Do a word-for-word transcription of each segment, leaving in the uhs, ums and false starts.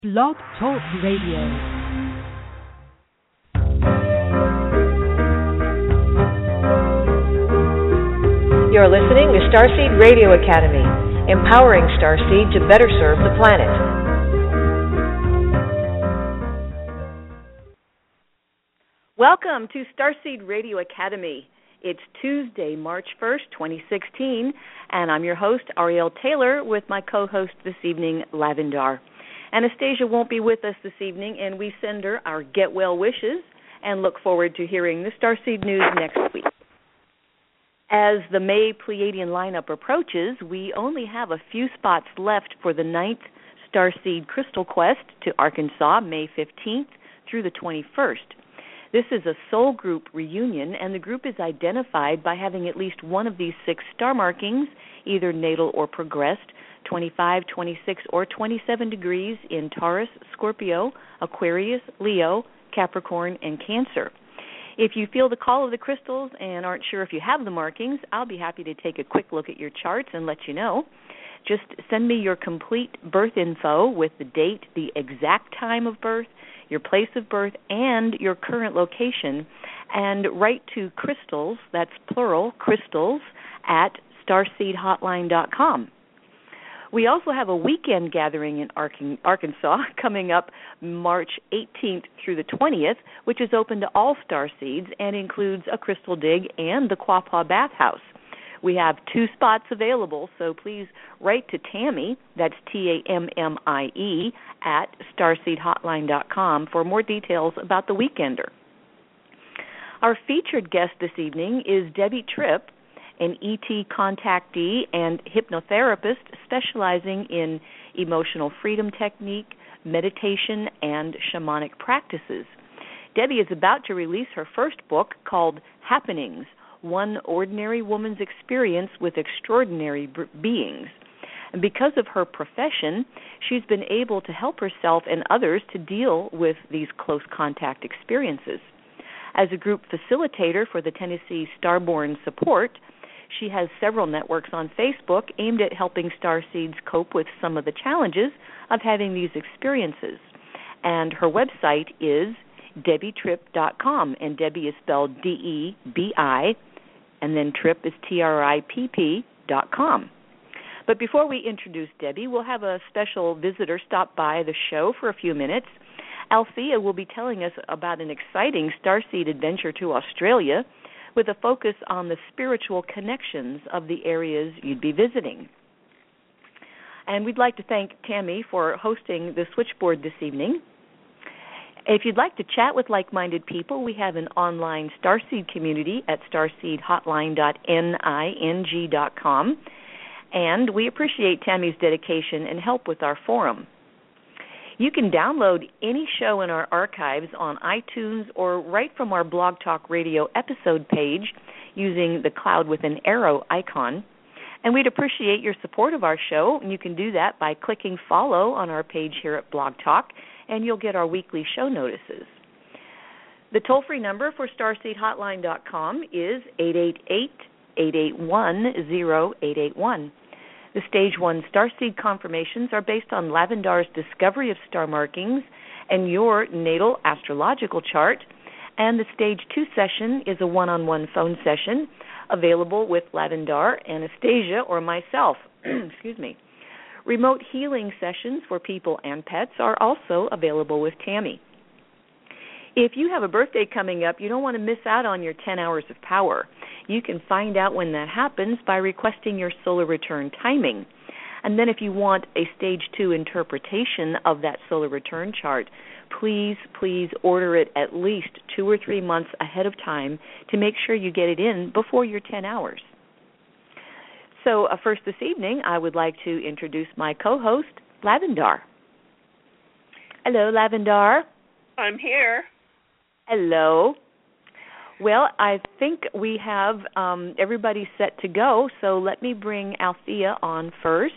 Blog Talk Radio. You're listening to Starseed Radio Academy, empowering Starseed to better serve the planet. Welcome to Starseed Radio Academy. It's Tuesday, March first, twenty sixteen, and I'm your host, Ariel Taylor, with my co-host this evening, Lavendar. Anastasia won't be with us this evening, and we send her our get well wishes and look forward to hearing the Starseed news next week. As the May Pleiadian lineup approaches, we only have a few spots left for the ninth Starseed Crystal Quest to Arkansas, May fifteenth through the twenty-first. This is a soul group reunion, and the group is identified by having at least one of these six star markings, either natal or progressed, twenty-five, twenty-six, or twenty-seven degrees in Taurus, Scorpio, Aquarius, Leo, Capricorn, and Cancer. If you feel the call of the crystals and aren't sure if you have the markings, I'll be happy to take a quick look at your charts and let you know. Just send me your complete birth info with the date, the exact time of birth, your place of birth, and your current location, and write to crystals, that's plural, crystals, at starseed hotline dot com. We also have a weekend gathering in Arkansas coming up March eighteenth through the twentieth, which is open to all starseeds and includes a crystal dig and the Quapaw Bathhouse. We have two spots available, so please write to Tammy, that's T A M M I E, at starseed hotline dot com for more details about the weekender. Our featured guest this evening is Debbie Tripp, an E T contactee and hypnotherapist specializing in emotional freedom technique, meditation, and shamanic practices. Debbie is about to release her first book called Happenings, One Ordinary Woman's Experience with Extraordinary Beings. And because of her profession, she's been able to help herself and others to deal with these close contact experiences. As a group facilitator for the Tennessee Starborn Support, she has several networks on Facebook aimed at helping starseeds cope with some of the challenges of having these experiences. And her website is debbie tripp dot com, and Debbie is spelled D E B I, and then Tripp is T R I P P dot com. But before we introduce Debbie, we'll have a special visitor stop by the show for a few minutes. Althea will be telling us about an exciting starseed adventure to Australia, with a focus on the spiritual connections of the areas you'd be visiting. And we'd like to thank Tammy for hosting the switchboard this evening. If you'd like to chat with like-minded people, we have an online Starseed community at starseed hotline dot ning dot com, and we appreciate Tammy's dedication and help with our forum. You can download any show in our archives on iTunes or right from our Blog Talk Radio episode page using the cloud with an arrow icon. And we'd appreciate your support of our show, and you can do that by clicking follow on our page here at Blog Talk, and you'll get our weekly show notices. The toll-free number for starseed hotline dot com is eight eight eight, eight eight one, zero eight eight one. The Stage one Starseed confirmations are based on Lavendar's discovery of star markings and your natal astrological chart, and the Stage two session is a one-on-one phone session available with Lavendar, Anastasia, or myself. Excuse me. Remote healing sessions for people and pets are also available with Tammy. If you have a birthday coming up, you don't want to miss out on your ten hours of power. You can find out when that happens by requesting your solar return timing. And then if you want a Stage two interpretation of that solar return chart, please, please order it at least two or three months ahead of time to make sure you get it in before your ten hours. So uh, first this evening, I would like to introduce my co-host, Lavendar. Hello, Lavendar. I'm here. Hello. Well, I think we have um, everybody set to go, so let me bring Althea on first.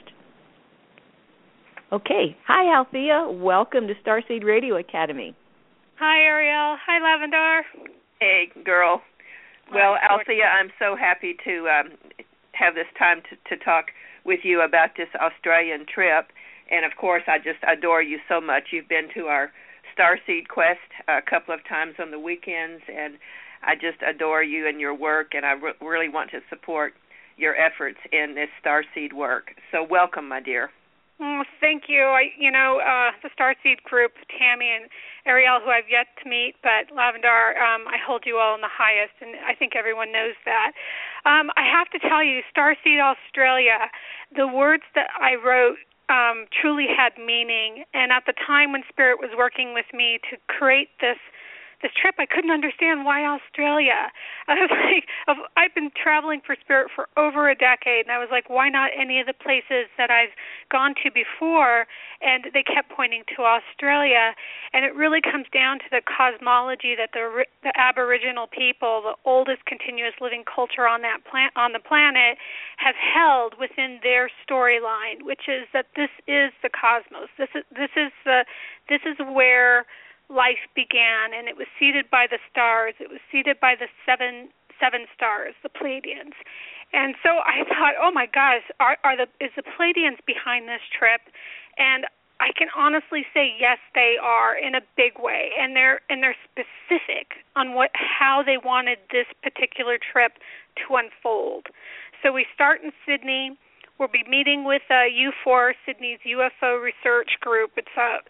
Okay. Hi, Althea. Welcome to Starseed Radio Academy. Hi, Ariel. Hi, Lavendar. Hey, girl. Well, Hi, Althea, I'm so happy to um, have this time to, to talk with you about this Australian trip. And, of course, I just adore you so much. You've been to our Starseed Quest a couple of times on the weekends, and I just adore you and your work, and I re- really want to support your efforts in this Starseed work. So welcome, my dear. Mm, thank you. I, you know, uh, the Starseed group, Tammy and Ariel, who I've yet to meet, but Lavendar, um, I hold you all in the highest, and I think everyone knows that. Um, I have to tell you, Starseed Australia, the words that I wrote um, truly had meaning, and at the time when Spirit was working with me to create this This trip, I couldn't understand why Australia. I was like, I've been traveling for Spirit for over a decade, and I was like, why not any of the places that I've gone to before? And they kept pointing to Australia, and it really comes down to the cosmology that the the Aboriginal people, the oldest continuous living culture on that plan, on the planet, have held within their storyline, which is that this is the cosmos. This is this is the this is where life began, and it was seeded by the stars. It was seeded by the seven seven stars, the Pleiadians. And so I thought, oh my gosh, are, are the is the Pleiadians behind this trip? And I can honestly say yes, they are in a big way, and they're and they're specific on what how they wanted this particular trip to unfold. So we start in Sydney. We'll be meeting with uh, U four, Sydney's U F O research group. It's a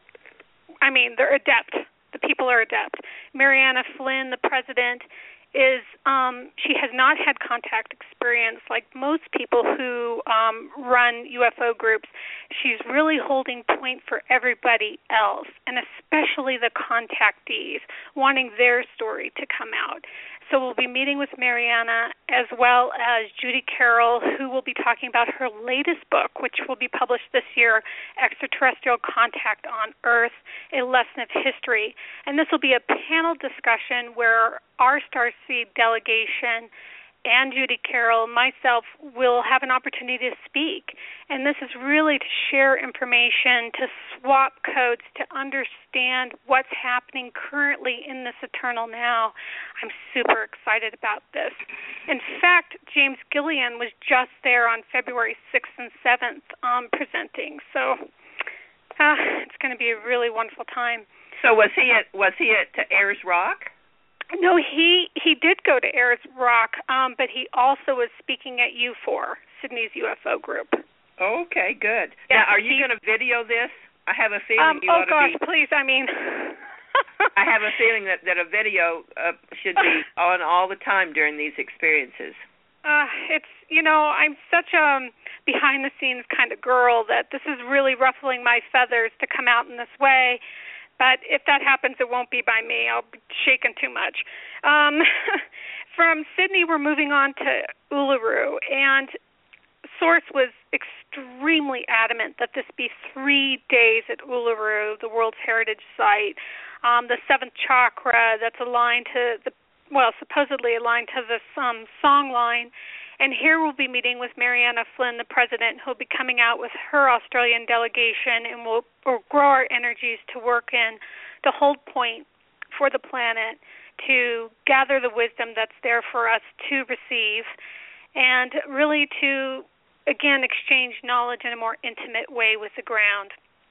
I mean, they're adept. The people are adept. Mariana Flynn, the president, is um, she has not had contact experience like most people who um, run U F O groups. She's really holding point for everybody else, and especially the contactees, wanting their story to come out. So we'll be meeting with Mariana as well as Judy Carroll, who will be talking about her latest book, which will be published this year, Extraterrestrial Contact on Earth, A Lesson of History. And this will be a panel discussion where our Starseed delegation and Judy Carroll, myself, will have an opportunity to speak. And this is really to share information, to swap codes, to understand what's happening currently in this eternal now. I'm super excited about this. In fact, James Gillian was just there on February sixth and seventh um, presenting. So uh, it's going to be a really wonderful time. So was he at, was he at Ayers Rock? No, he he did go to Ayers Rock, um, but he also was speaking at U four, Sydney's U F O group. Okay, good. Yeah, now, are you he, going to video this? I have a feeling um, you oh ought gosh, to be. please! I mean, I have a feeling that that a video uh, should be on all the time during these experiences. Uh, it's you know I'm such a behind the scenes kind of girl that this is really ruffling my feathers to come out in this way. But if that happens, it won't be by me. I'll be shaken too much. Um, from Sydney, we're moving on to Uluru, and Source was extremely adamant that this be three days at Uluru, the World Heritage Site, um, the seventh chakra that's aligned to the, well, supposedly aligned to this um, song line. And here we'll be meeting with Mariana Flynn, the president, who'll be coming out with her Australian delegation, and we'll, we'll grow our energies to work in, to hold point for the planet, to gather the wisdom that's there for us to receive, and really to, again, exchange knowledge in a more intimate way with the ground.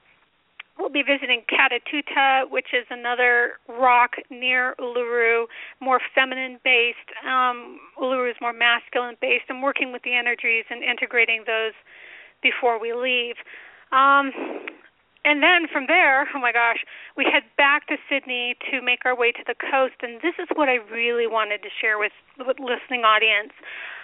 We'll be visiting Katatuta, which is another rock near Uluru, more feminine-based. Um, Uluru is more masculine-based, and working with the energies and integrating those before we leave. Um, and then from there, oh my gosh, we head back to Sydney to make our way to the coast, and this is what I really wanted to share with the listening audience.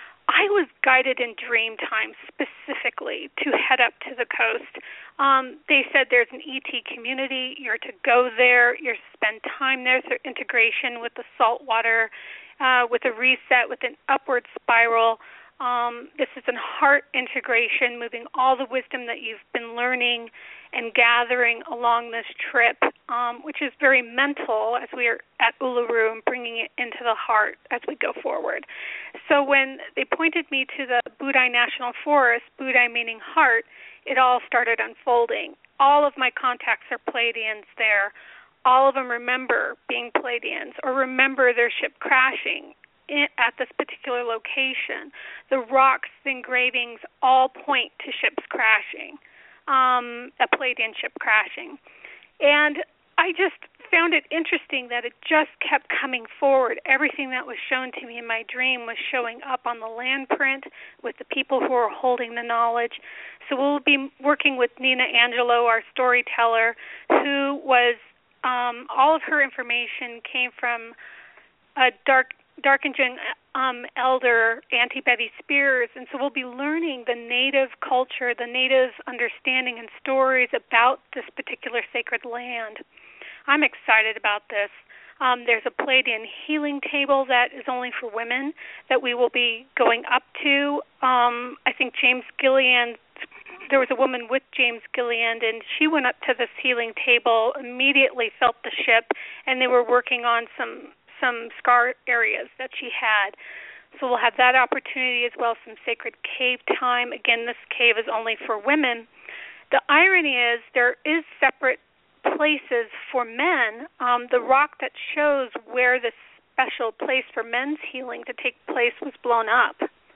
I was guided in dream time specifically to head up to the coast. Um, they said there's an E T community. You're to go there. You're to spend time there through integration with the salt water, uh, with a reset, with an upward spiral. Um, this is a heart integration, moving all the wisdom that you've been learning and gathering along this trip, um, which is very mental as we are at Uluru and bringing it into the heart as we go forward. So when they pointed me to the Budai National Forest, Budai meaning heart, it all started unfolding. All of my contacts are Pleiadians there. All of them remember being Pleiadians or remember their ship crashing in, at this particular location. The rocks, the engravings all point to ships crashing. um, a Pleiadian ship crashing. And I just found it interesting that it just kept coming forward. Everything that was shown to me in my dream was showing up on the land print with the people who are holding the knowledge. So we'll be working with Nina Angelo, our storyteller, who was, um, all of her information came from a dark, Darkingen um, elder, Auntie Betty Spears, and so we'll be learning the native culture, the native understanding and stories about this particular sacred land. I'm excited about this. Um, there's a Pleiadian healing table that is only for women that we will be going up to. Um, I think James Gillian, there was a woman with James Gillian, and she went up to this healing table, immediately felt the ship, and they were working on some some scar areas that she had. So we'll have that opportunity as well, some sacred cave time. Again, this cave is only for women. The irony is there is separate places for men. Um, the rock that shows where this special place for men's healing to take place was blown up.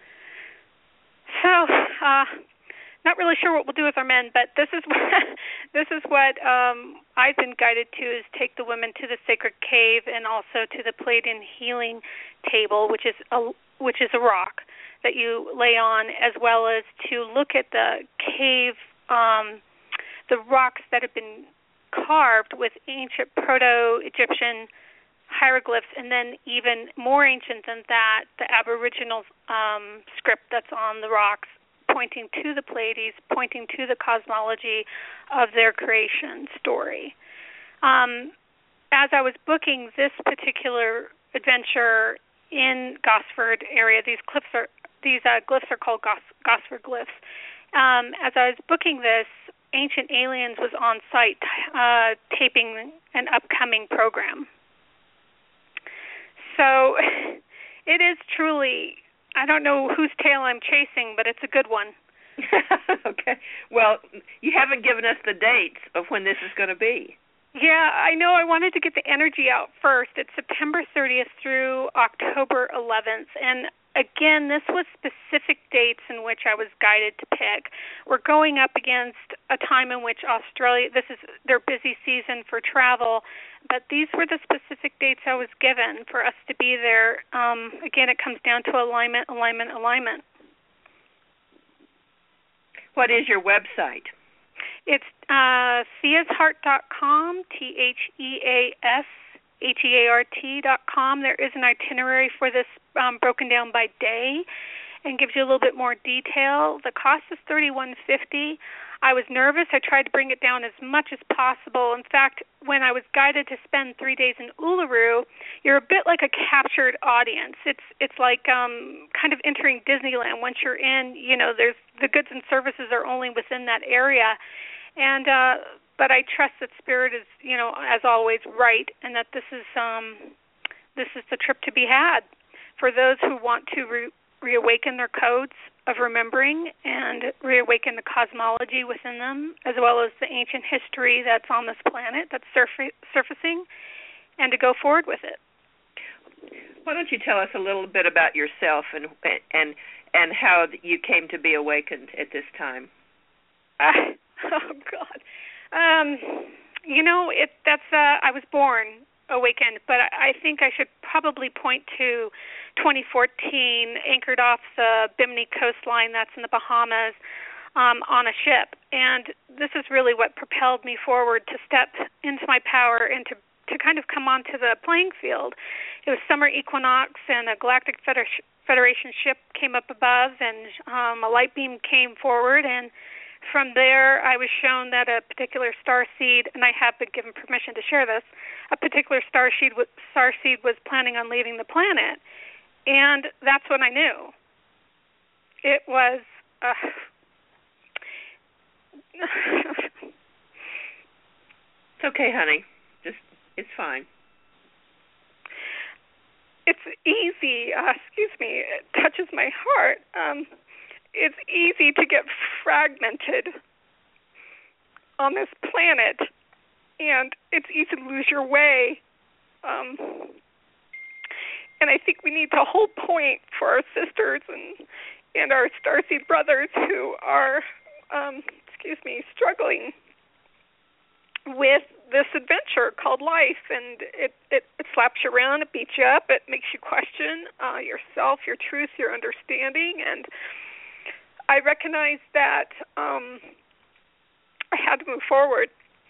So, uh, not really sure what we'll do with our men, but this is what, this is what um, I've been guided to, is take the women to the sacred cave and also to the Pleiadian healing table, which is a which is a rock that you lay on, as well as to look at the cave, um, the rocks that have been carved with ancient Proto-Egyptian hieroglyphs, and then even more ancient than that, the Aboriginal um, script that's on the rocks, pointing to the Pleiades, pointing to the cosmology of their creation story. Um, as I was booking this particular adventure in Gosford area, these cliffs are these uh, glyphs are called Gos- Gosford glyphs. Um, as I was booking this, Ancient Aliens was on site uh, taping an upcoming program. So it is truly, I don't know whose tail I'm chasing, but it's a good one. Okay. Well, you haven't given us the dates of when this is going to be. Yeah, I know. I wanted to get the energy out first. It's September thirtieth through October eleventh. And again, this was specific dates in which I was guided to pick. We're going up against a time in which Australia, this is their busy season for travel, but these were the specific dates I was given for us to be there. Um, again, it comes down to alignment, alignment, alignment. What is your website? It's uh, thea's heart dot com, T H E A S H E A R T dot com. There is an itinerary for this um, broken down by day and gives you a little bit more detail. The cost is thirty-one fifty. I was nervous. I tried to bring it down as much as possible. In fact, when I was guided to spend three days in Uluru, you're a bit like a captured audience. It's it's like um, kind of entering Disneyland. Once you're in, you know, there's the goods and services are only within that area. And uh, but I trust that Spirit is, you know, as always, right, and that this is um, this is the trip to be had for those who want to re- reawaken their codes of remembering and reawaken the cosmology within them, as well as the ancient history that's on this planet that's surf- surfacing, and to go forward with it. Why don't you tell us a little bit about yourself and and and how you came to be awakened at this time? Uh, oh God, um, you know, it. That's uh, I was born awakened, but I, I think I should probably point to twenty fourteen, anchored off the Bimini coastline, that's in the Bahamas, um, on a ship. And this is really what propelled me forward to step into my power and to, to kind of come onto the playing field. It was summer equinox, and a Galactic Feder- Federation ship came up above, and um, a light beam came forward, and from there, I was shown that a particular star seed, and I have been given permission to share this, a particular star seed, star seed was planning on leaving the planet. And that's when I knew. It was... Uh, it's okay, honey. Just, it's fine. It's easy. Uh, excuse me. It touches my heart. Um... It's easy to get fragmented on this planet, and it's easy to lose your way. Um, and I think we need to hold point for our sisters and and our starseed brothers who are, um, excuse me, struggling with this adventure called life, and it, it, it slaps you around, it beats you up, it makes you question uh, yourself, your truth, your understanding, and I recognized that um, I had to move forward.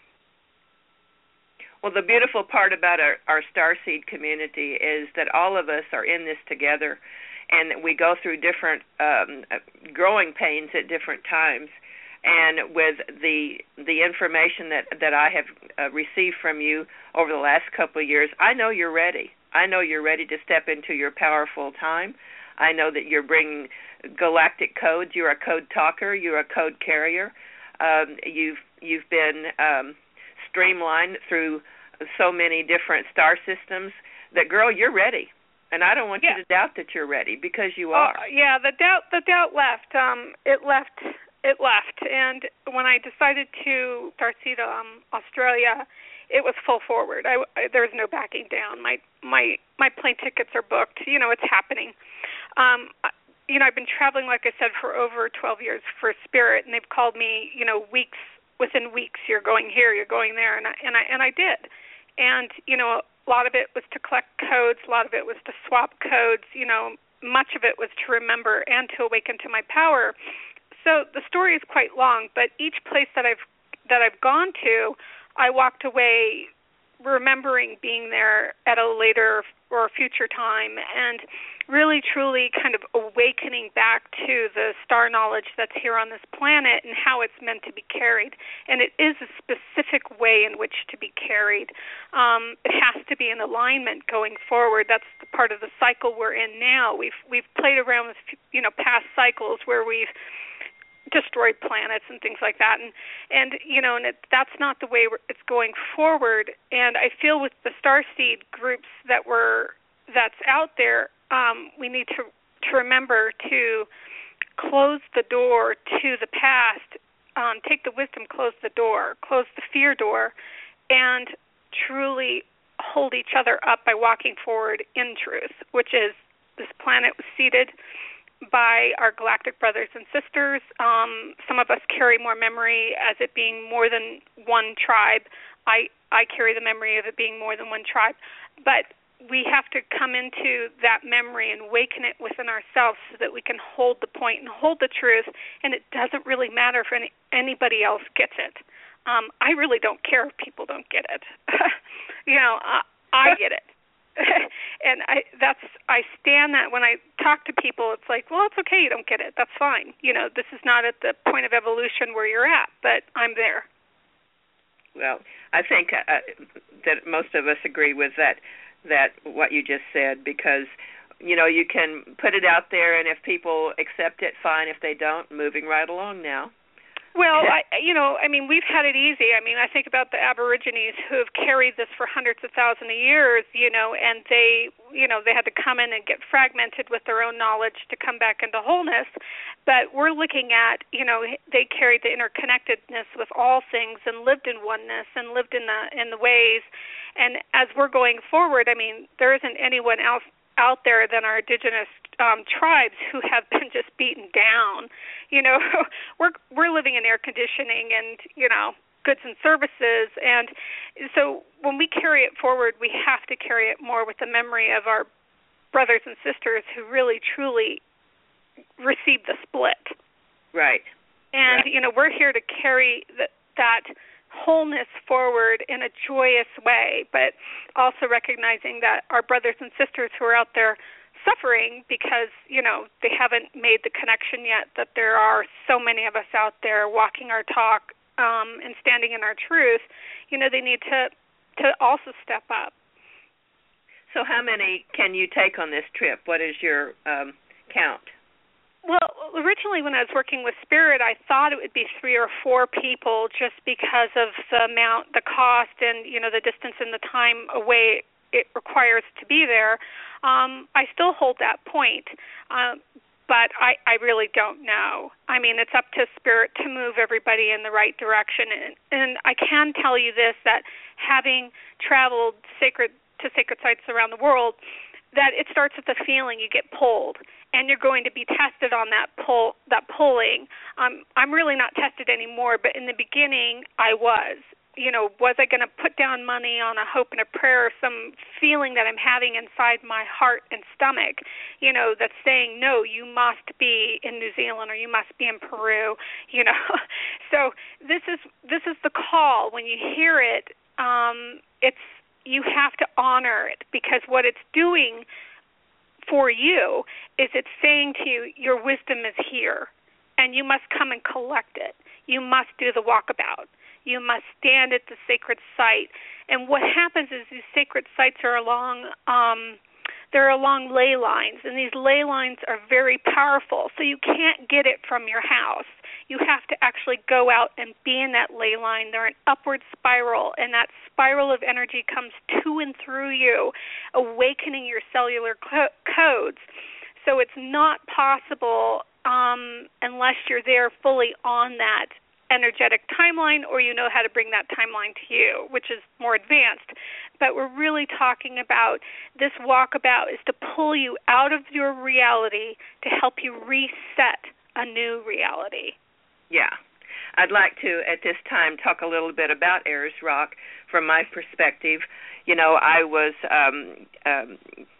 Well, the beautiful part about our, our Starseed community is that all of us are in this together, and we go through different um, growing pains at different times. And with the the information that, that I have uh, received from you over the last couple of years, I know you're ready. I know you're ready to step into your powerful time. I know that you're bringing galactic codes. You're a code talker. You're a code carrier. Um, you've you've been um, streamlined through so many different star systems that, girl, you're ready. And I don't want yeah. you to doubt that you're ready, because you are. Uh, yeah, the doubt the doubt left. Um, it left. It left, and when I decided to Starseed um, Australia, it was full forward. I, I, there was no backing down. My my my plane tickets are booked. You know, it's happening. Um, you know, I've been traveling, like I said, for over twelve years for Spirit, and they've called me, you know, weeks within weeks. You're going here, you're going there, and I and I and I did. And you know, a lot of it was to collect codes. A lot of it was to swap codes. You know, much of it was to remember and to awaken to my power. So the story is quite long, but each place that I've that I've gone to, I walked away remembering being there at a later or future time, and really truly kind of awakening back to the star knowledge that's here on this planet and how it's meant to be carried. And it is a specific way in which to be carried. Um, it has to be in alignment going forward. That's the part of the cycle we're in now. We've we've played around with, you know, past cycles where we've destroyed planets and things like that, and and you know, and it, that's not the way it's going forward. And I feel with the Starseed groups that were that's out there, um, we need to to remember to close the door to the past, um, take the wisdom, close the door, close the fear door, and truly hold each other up by walking forward in truth, which is this planet was seeded by our galactic brothers and sisters. Um, some of us carry more memory as it being more than one tribe. I, I carry the memory of it being more than one tribe. But we have to come into that memory and awaken it within ourselves so that we can hold the point and hold the truth, and it doesn't really matter if any, anybody else gets it. Um, I really don't care if people don't get it. you know, uh, I get it. and I that's I stand that when I talk to people, it's like, well, it's okay, you don't get it. That's fine. You know, this is not at the point of evolution where you're at, but I'm there. Well, I think uh, that most of us agree with that, that what you just said, because, you know, you can put it out there, and if people accept it, fine. If they don't, moving right along now. Well, I, you know, I mean, we've had it easy. I mean, I think about the Aborigines who have carried this for hundreds of thousands of years, you know, and they, you know, they had to come in and get fragmented with their own knowledge to come back into wholeness. But we're looking at, you know, they carried the interconnectedness with all things and lived in oneness and lived in the in the ways. And as we're going forward, I mean, there isn't anyone else out there than our indigenous um, tribes who have been just beaten down. You know, we're we're living in air conditioning and, you know, goods and services. And so when we carry it forward, we have to carry it more with the memory of our brothers and sisters who really, truly received the split. Right. And, right. you know, we're here to carry the, that wholeness forward in a joyous way, but also recognizing that our brothers and sisters who are out there suffering because, you know, they haven't made the connection yet that there are so many of us out there walking our talk um, and standing in our truth, you know, they need to to also step up. So how many can you take on this trip? What is your um, count? Well, originally when I was working with Spirit, I thought it would be three or four people just because of the amount, the cost, and, you know, the distance and the time away it requires to be there. Um, I still hold that point, uh, but I, I really don't know. I mean, it's up to Spirit to move everybody in the right direction. And, and I can tell you this, that having traveled sacred to sacred sites around the world, that it starts with the feeling. You get pulled, and you're going to be tested on that pull, that pulling. Um, I'm really not tested anymore, but in the beginning, I was. You know, was I going to put down money on a hope and a prayer, some feeling that I'm having inside my heart and stomach, you know, that's saying, no, you must be in New Zealand or you must be in Peru, you know. So this is this is the call. When you hear it, um, it's you have to honor it, because what it's doing for you is it's saying to you, your wisdom is here, and you must come and collect it. You must do the walkabout. You must stand at the sacred site. And what happens is these sacred sites are along, um, they're along ley lines, and these ley lines are very powerful. So you can't get it from your house. You have to actually go out and be in that ley line. They're an upward spiral, and that spiral of energy comes to and through you, awakening your cellular co- codes. So it's not possible um, unless you're there fully on that energetic timeline, or you know how to bring that timeline to you, which is more advanced. But we're really talking about this walkabout is to pull you out of your reality to help you reset a new reality. Yeah. I'd like to, at this time, talk a little bit about Ayers Rock from my perspective. You know, I was um, um,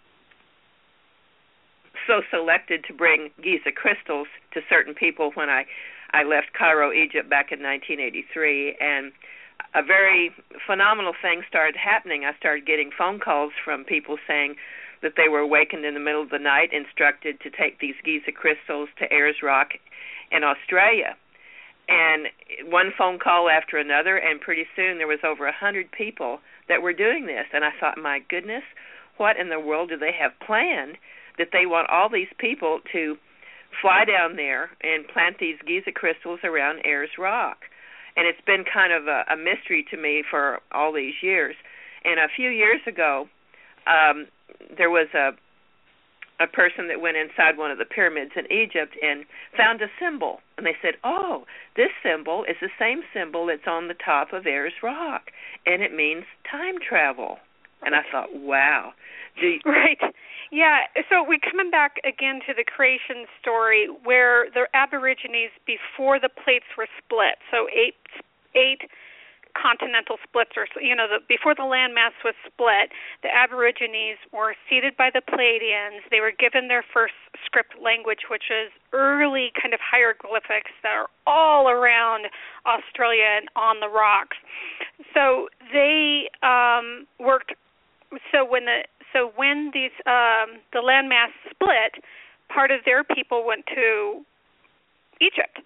so selected to bring Giza crystals to certain people when I I left Cairo, Egypt back in nineteen eighty-three, and a very phenomenal thing started happening. I started getting phone calls from people saying that they were awakened in the middle of the night, instructed to take these Giza crystals to Ayers Rock in Australia. And one phone call after another, and pretty soon there was over one hundred people that were doing this. And I thought, my goodness, what in the world do they have planned that they want all these people to fly down there and plant these Giza crystals around Ayers Rock? And it's been kind of a, a mystery to me for all these years. And a few years ago, um, there was a a person that went inside one of the pyramids in Egypt and found a symbol. And they said, oh, this symbol is the same symbol that's on the top of Ayers Rock, and it means time travel. And I thought, wow. Do you- right. Yeah, so we're coming back again to the creation story where the Aborigines, before the plates were split, so eight eight continental splits, or, you know, the, before the landmass was split, the Aborigines were seated by the Pleiadians. They were given their first script language, which is early kind of hieroglyphics that are all around Australia and on the rocks. So they um, worked. So when the so when these um, the landmass split, part of their people went to Egypt.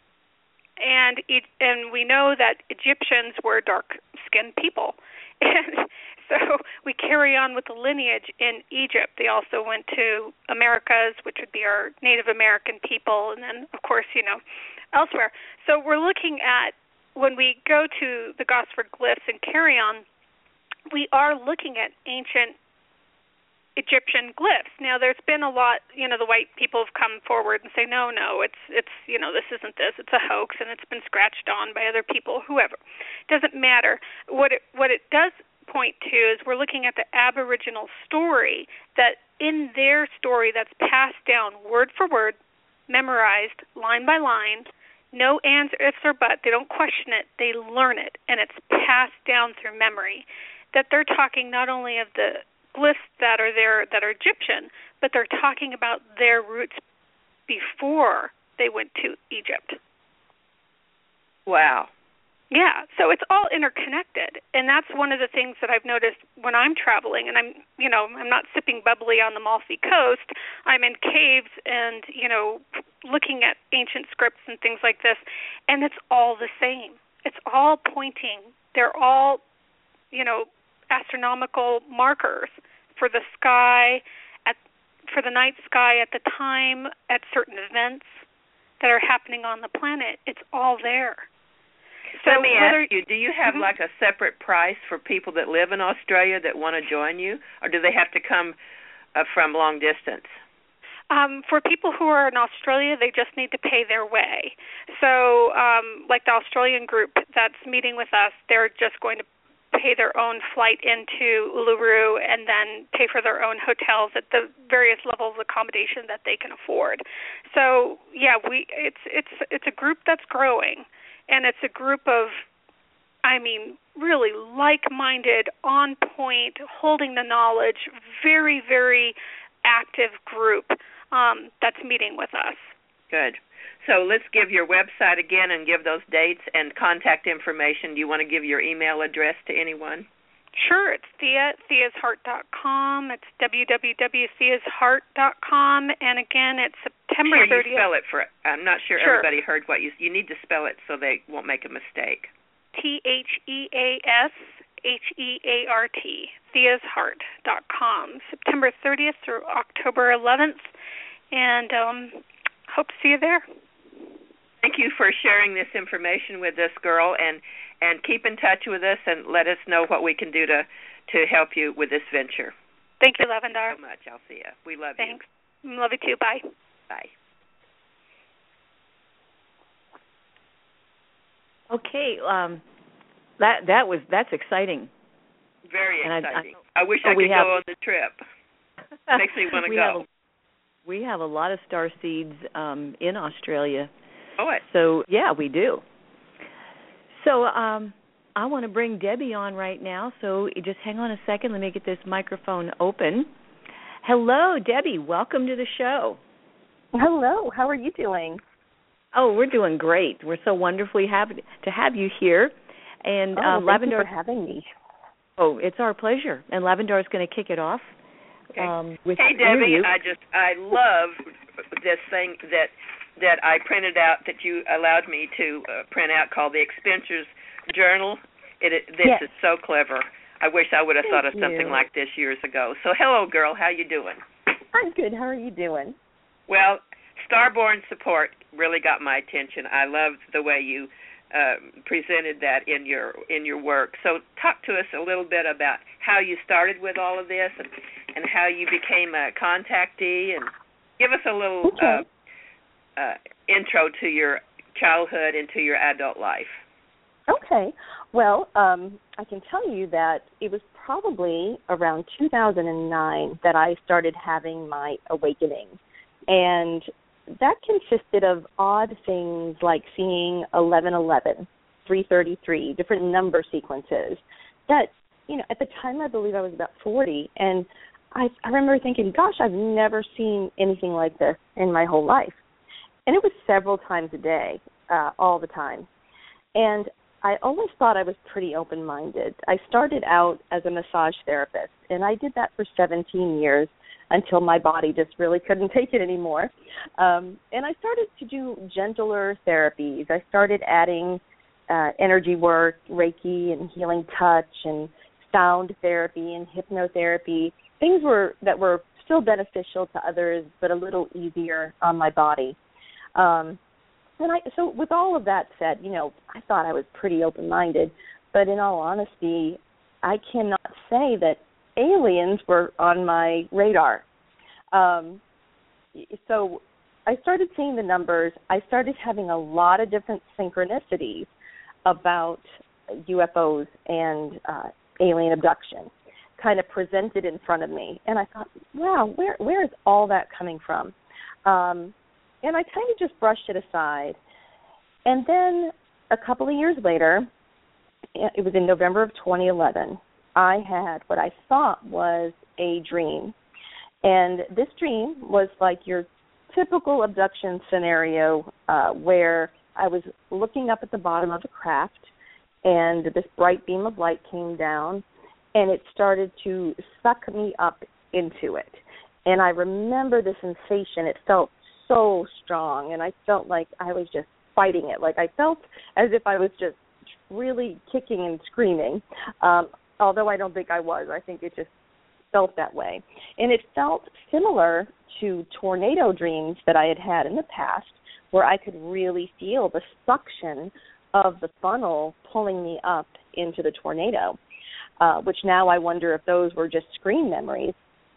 And and we know that Egyptians were dark-skinned people. And so we carry on with the lineage in Egypt. They also went to Americas, which would be our Native American people, and then, of course, you know, elsewhere. So we're looking at, when we go to the Gosford glyphs and carry on, we are looking at ancient Egyptian glyphs. Now, there's been a lot, you know, the white people have come forward and say, no, no, it's, it's, you know, this isn't this, it's a hoax, and it's been scratched on by other people, whoever. It doesn't matter. What it, what it does point to is we're looking at the Aboriginal story, that in their story that's passed down word for word, memorized, line by line, no ands, ifs, or buts. They don't question it. They learn it, and it's passed down through memory. That they're talking not only of the glyphs that are there that are Egyptian, but they're talking about their roots before they went to Egypt. Wow. Yeah, so it's all interconnected, and that's one of the things that I've noticed when I'm traveling, and I'm, you know, I'm not sipping bubbly on the Malfi Coast. I'm in caves and, you know, looking at ancient scripts and things like this, and it's all the same. It's all pointing. They're all, you know, astronomical markers for the sky, at for the night sky at the time, at certain events that are happening on the planet. It's all there. So let me whether, ask you, do you have mm-hmm. like a separate price for people that live in Australia that want to join you, or do they have to come uh, from long distance? Um, for people who are in Australia, they just need to pay their way. So um, like the Australian group that's meeting with us, they're just going to pay their own flight into Uluru and then pay for their own hotels at the various levels of accommodation that they can afford. So yeah, we it's it's it's a group that's growing, and it's a group of, I mean, really like-minded, on point, holding the knowledge, very very active group um, that's meeting with us. Good. So let's give your website again and give those dates and contact information. Do you want to give your email address to anyone? Sure. It's Thea, theas heart dot com. It's w w w dot theas heart dot com. And again, it's September thirtieth. Here, you spell it for, I'm not sure, sure. everybody heard what you, you need to spell it so they won't make a mistake. T H E A S H E A R T, theas heart dot com. September thirtieth through October eleventh. And um, hope to see you there. Thank you for sharing this information with us, girl, and, and keep in touch with us and let us know what we can do to, to help you with this venture. Thank you, Lavendar. Thank you so much, Althea. We love Thanks. you. Thanks. Love you too. Bye. Bye. Okay, um, that that was that's exciting. Very and exciting. I, I, I wish oh, I could have, go on the trip. Makes me want to go. Have a, we have a lot of star seeds um, in Australia. Oh, it. So, yeah, we do. So um, I want to bring Debbie on right now, so just hang on a second. Let me get this microphone open. Hello, Debbie. Welcome to the show. Hello. How are you doing? Oh, we're doing great. We're so wonderfully happy to have you here. And oh, uh, well, thank Lavendar, you for having me. Oh, it's our pleasure. And Lavendar is going to kick it off. Okay. Um, with hey, Debbie, interview. I just, I love this thing that that I printed out that you allowed me to uh, print out called the Expenditures Journal. It, it, this yes. is so clever. I wish I would have Thank thought of you. something like this years ago. So, hello, girl. How you doing? I'm good. How are you doing? Well, Starborn Support really got my attention. I loved the way you uh, presented that in your in your work. So, talk to us a little bit about how you started with all of this and, and how you became a contactee, and give us a little okay. uh, uh, intro to your childhood and to your adult life. Okay. Well, um, I can tell you that it was probably around two thousand nine that I started having my awakening. And that consisted of odd things like seeing eleven eleven, three thirty-three, different number sequences that, you know, at the time I believe I was about forty, and I, I remember thinking, gosh, I've never seen anything like this in my whole life. And it was several times a day, uh, all the time. And I always thought I was pretty open-minded. I started out as a massage therapist, and I did that for seventeen years until my body just really couldn't take it anymore. Um, and I started to do gentler therapies. I started adding uh, energy work, Reiki, and healing touch, and sound therapy, and hypnotherapy, things were that were still beneficial to others, but a little easier on my body. Um, and I, so with all of that said, you know, I thought I was pretty open-minded, but in all honesty, I cannot say that aliens were on my radar. Um, so I started seeing the numbers. I started having a lot of different synchronicities about U F Os and uh, alien abduction kind of presented in front of me. And I thought, wow, where where is all that coming from? Um, and I kind of just brushed it aside. And then a couple of years later, it was in November of twenty eleven, I had what I thought was a dream. And this dream was like your typical abduction scenario uh, where I was looking up at the bottom of a craft, and this bright beam of light came down, and it started to suck me up into it. And I remember the sensation. It felt so strong, and I felt like I was just fighting it. Like I felt as if I was just really kicking and screaming, um, although I don't think I was. I think it just felt that way. And it felt similar to tornado dreams that I had had in the past, where I could really feel the suction of the funnel pulling me up into the tornado, uh, which now I wonder if those were just screen memories.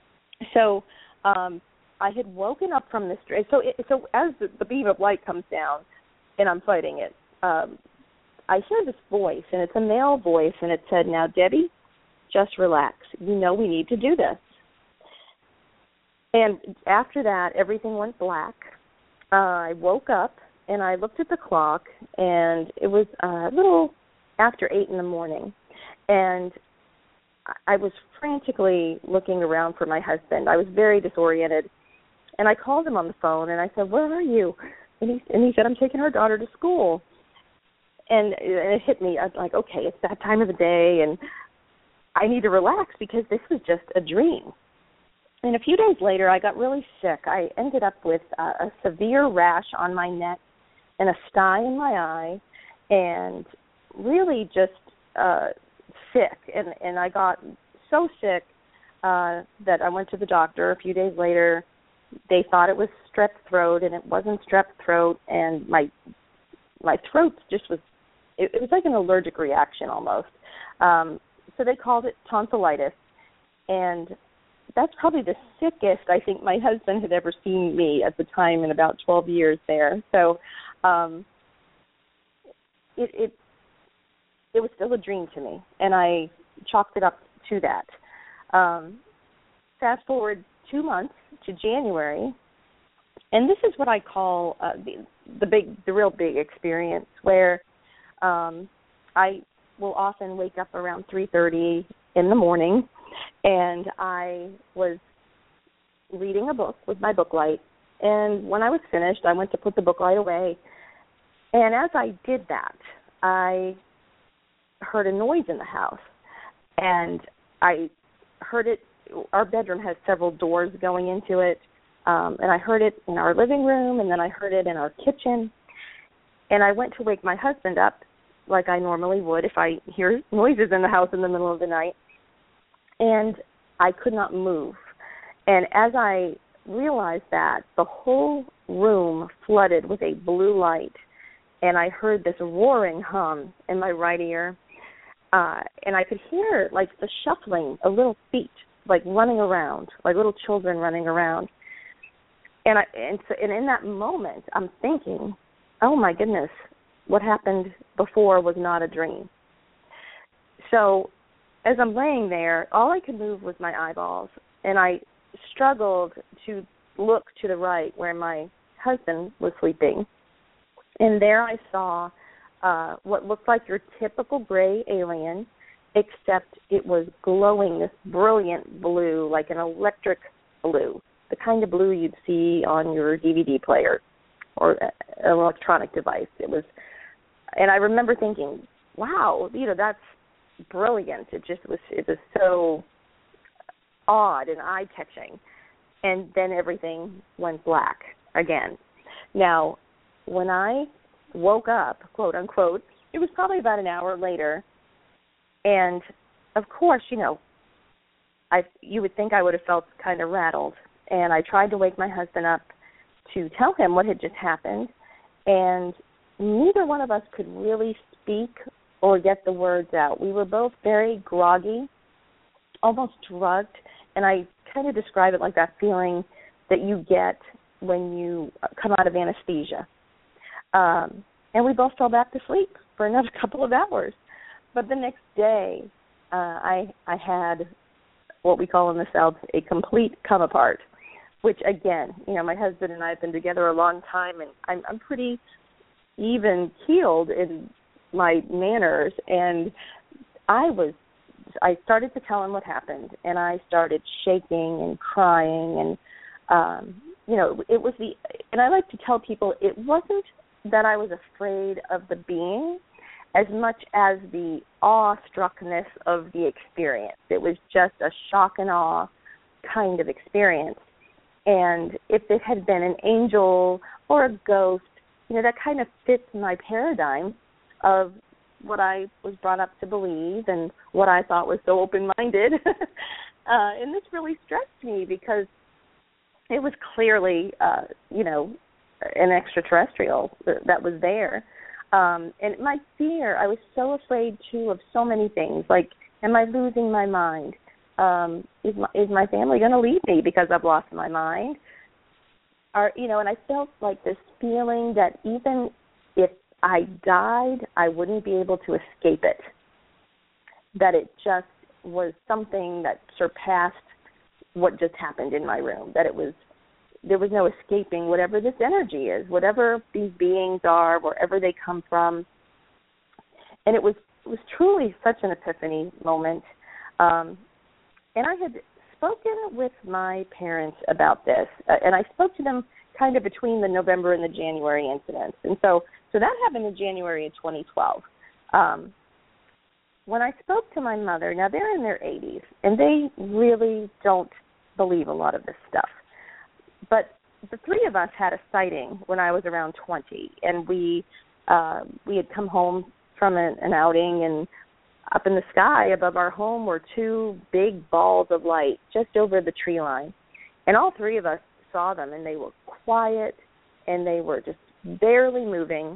So um, I had woken up from this dream. So, it, so as the, the beam of light comes down and I'm fighting it, um, I hear this voice, and it's a male voice, and it said, "Now, Debbie, just relax. You know we need to do this." And after that, everything went black. Uh, I woke up, and I looked at the clock, and it was a little after eight in the morning. And I was frantically looking around for my husband. I was very disoriented. And I called him on the phone, and I said, "Where are you?" And he, and he said, "I'm taking our daughter to school." And, and it hit me. I was like, okay, it's that time of the day, and I need to relax because this was just a dream. And a few days later, I got really sick. I ended up with a, a severe rash on my neck and a sty in my eye, and really just uh, sick. And, and I got so sick uh, that I went to the doctor a few days later. They thought it was strep throat, and it wasn't strep throat, and my my throat just was, it, it was like an allergic reaction almost. Um, so they called it tonsillitis, and that's probably the sickest I think my husband had ever seen me at the time in about twelve years there. So um, it, it it was still a dream to me, and I chalked it up to that. Um, fast forward two months to January, and this is what I call uh, the, the big, the real big experience, where um, I will often wake up around three thirty in the morning, and I was reading a book with my book light, and when I was finished, I went to put the book light away, and as I did that, I heard a noise in the house, and I heard it. Our bedroom has several doors going into it, um, and I heard it in our living room, and then I heard it in our kitchen, and I went to wake my husband up like I normally would if I hear noises in the house in the middle of the night, and I could not move. And as I realized that, the whole room flooded with a blue light, and I heard this roaring hum in my right ear, uh, and I could hear, like, the shuffling of little feet, like running around, like little children running around. And I and, so, and in that moment, I'm thinking, oh, my goodness, what happened before was not a dream. So as I'm laying there, all I could move was my eyeballs, and I struggled to look to the right where my husband was sleeping. And there I saw uh, what looked like your typical gray alien, except it was glowing this brilliant blue, like an electric blue, the kind of blue you'd see on your D V D player or an electronic device. It was, and I remember thinking, wow, you know, that's brilliant. It just was, it was so odd and eye-catching. And then everything went black again. Now, when I woke up, quote unquote, it was probably about an hour later. And, of course, you know, I you would think I would have felt kind of rattled. And I tried to wake my husband up to tell him what had just happened. And neither one of us could really speak or get the words out. We were both very groggy, almost drugged. And I kind of describe it like that feeling that you get when you come out of anesthesia. Um, and we both fell back to sleep for another couple of hours. But the next day, uh, I I had what we call in the South a complete come apart, which, again, you know, my husband and I have been together a long time, and I'm, I'm pretty even-keeled in my manners. And I was, I started to tell him what happened, and I started shaking and crying. And, um, you know, it was the, and I like to tell people it wasn't that I was afraid of the being as much as the awestruckness of the experience. It was just a shock and awe kind of experience. And if it had been an angel or a ghost, you know, that kind of fits my paradigm of what I was brought up to believe and what I thought was so open-minded. uh, and this really stressed me because it was clearly, uh, you know, an extraterrestrial that was there. Um, and my fear, I was so afraid, too, of so many things. Like, am I losing my mind? Um, is my, is my family going to leave me because I've lost my mind? Or, you know, and I felt like this feeling that even if I died, I wouldn't be able to escape it. That it just was something that surpassed what just happened in my room. That it was, there was no escaping whatever this energy is, whatever these beings are, wherever they come from. And it was it was truly such an epiphany moment. Um, and I had spoken with my parents about this, uh, and I spoke to them kind of between the November and the January incidents. And so, so that happened in January of twenty twelve. Um, when I spoke to my mother, now they're in their eighties, and they really don't believe a lot of this stuff. But the three of us had a sighting when I was around twenty, and we uh, we had come home from an, an outing, and up in the sky above our home were two big balls of light just over the tree line. And all three of us saw them, and they were quiet, and they were just barely moving.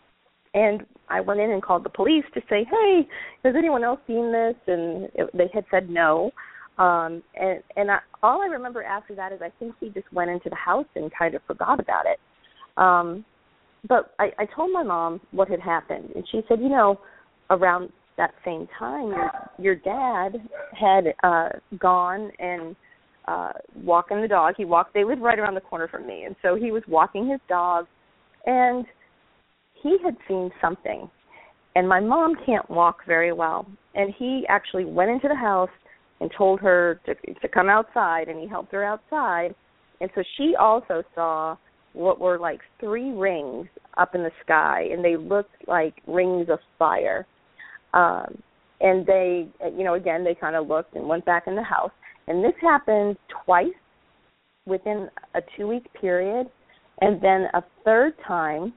And I went in and called the police to say, hey, has anyone else seen this? And it, they had said no. Um, and and I, all I remember after that is I think we just went into the house and kind of forgot about it. Um, but I, I told my mom what had happened, and she said, you know, around that same time, your, your dad had uh, gone and uh, walking the dog. He walked. They lived right around the corner from me, and so he was walking his dog, and he had seen something. And my mom can't walk very well, and he actually went into the house and told her to, to come outside, and he helped her outside. And so she also saw what were like three rings up in the sky, and they looked like rings of fire. Um, and they, you know, again, they kind of looked and went back in the house. And this happened twice within a two-week period. And then a third time,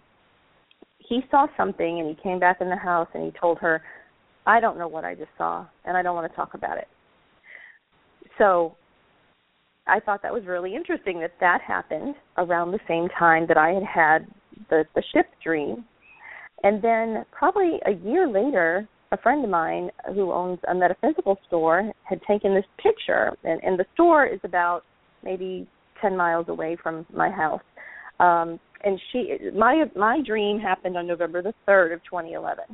he saw something, and he came back in the house, and he told her, I don't know what I just saw, and I don't want to talk about it. So I thought that was really interesting that that happened around the same time that I had had the, the ship dream. And then probably a year later, a friend of mine who owns a metaphysical store had taken this picture, and, and the store is about maybe ten miles away from my house. Um, and she, my my dream happened on November the third of twenty eleven.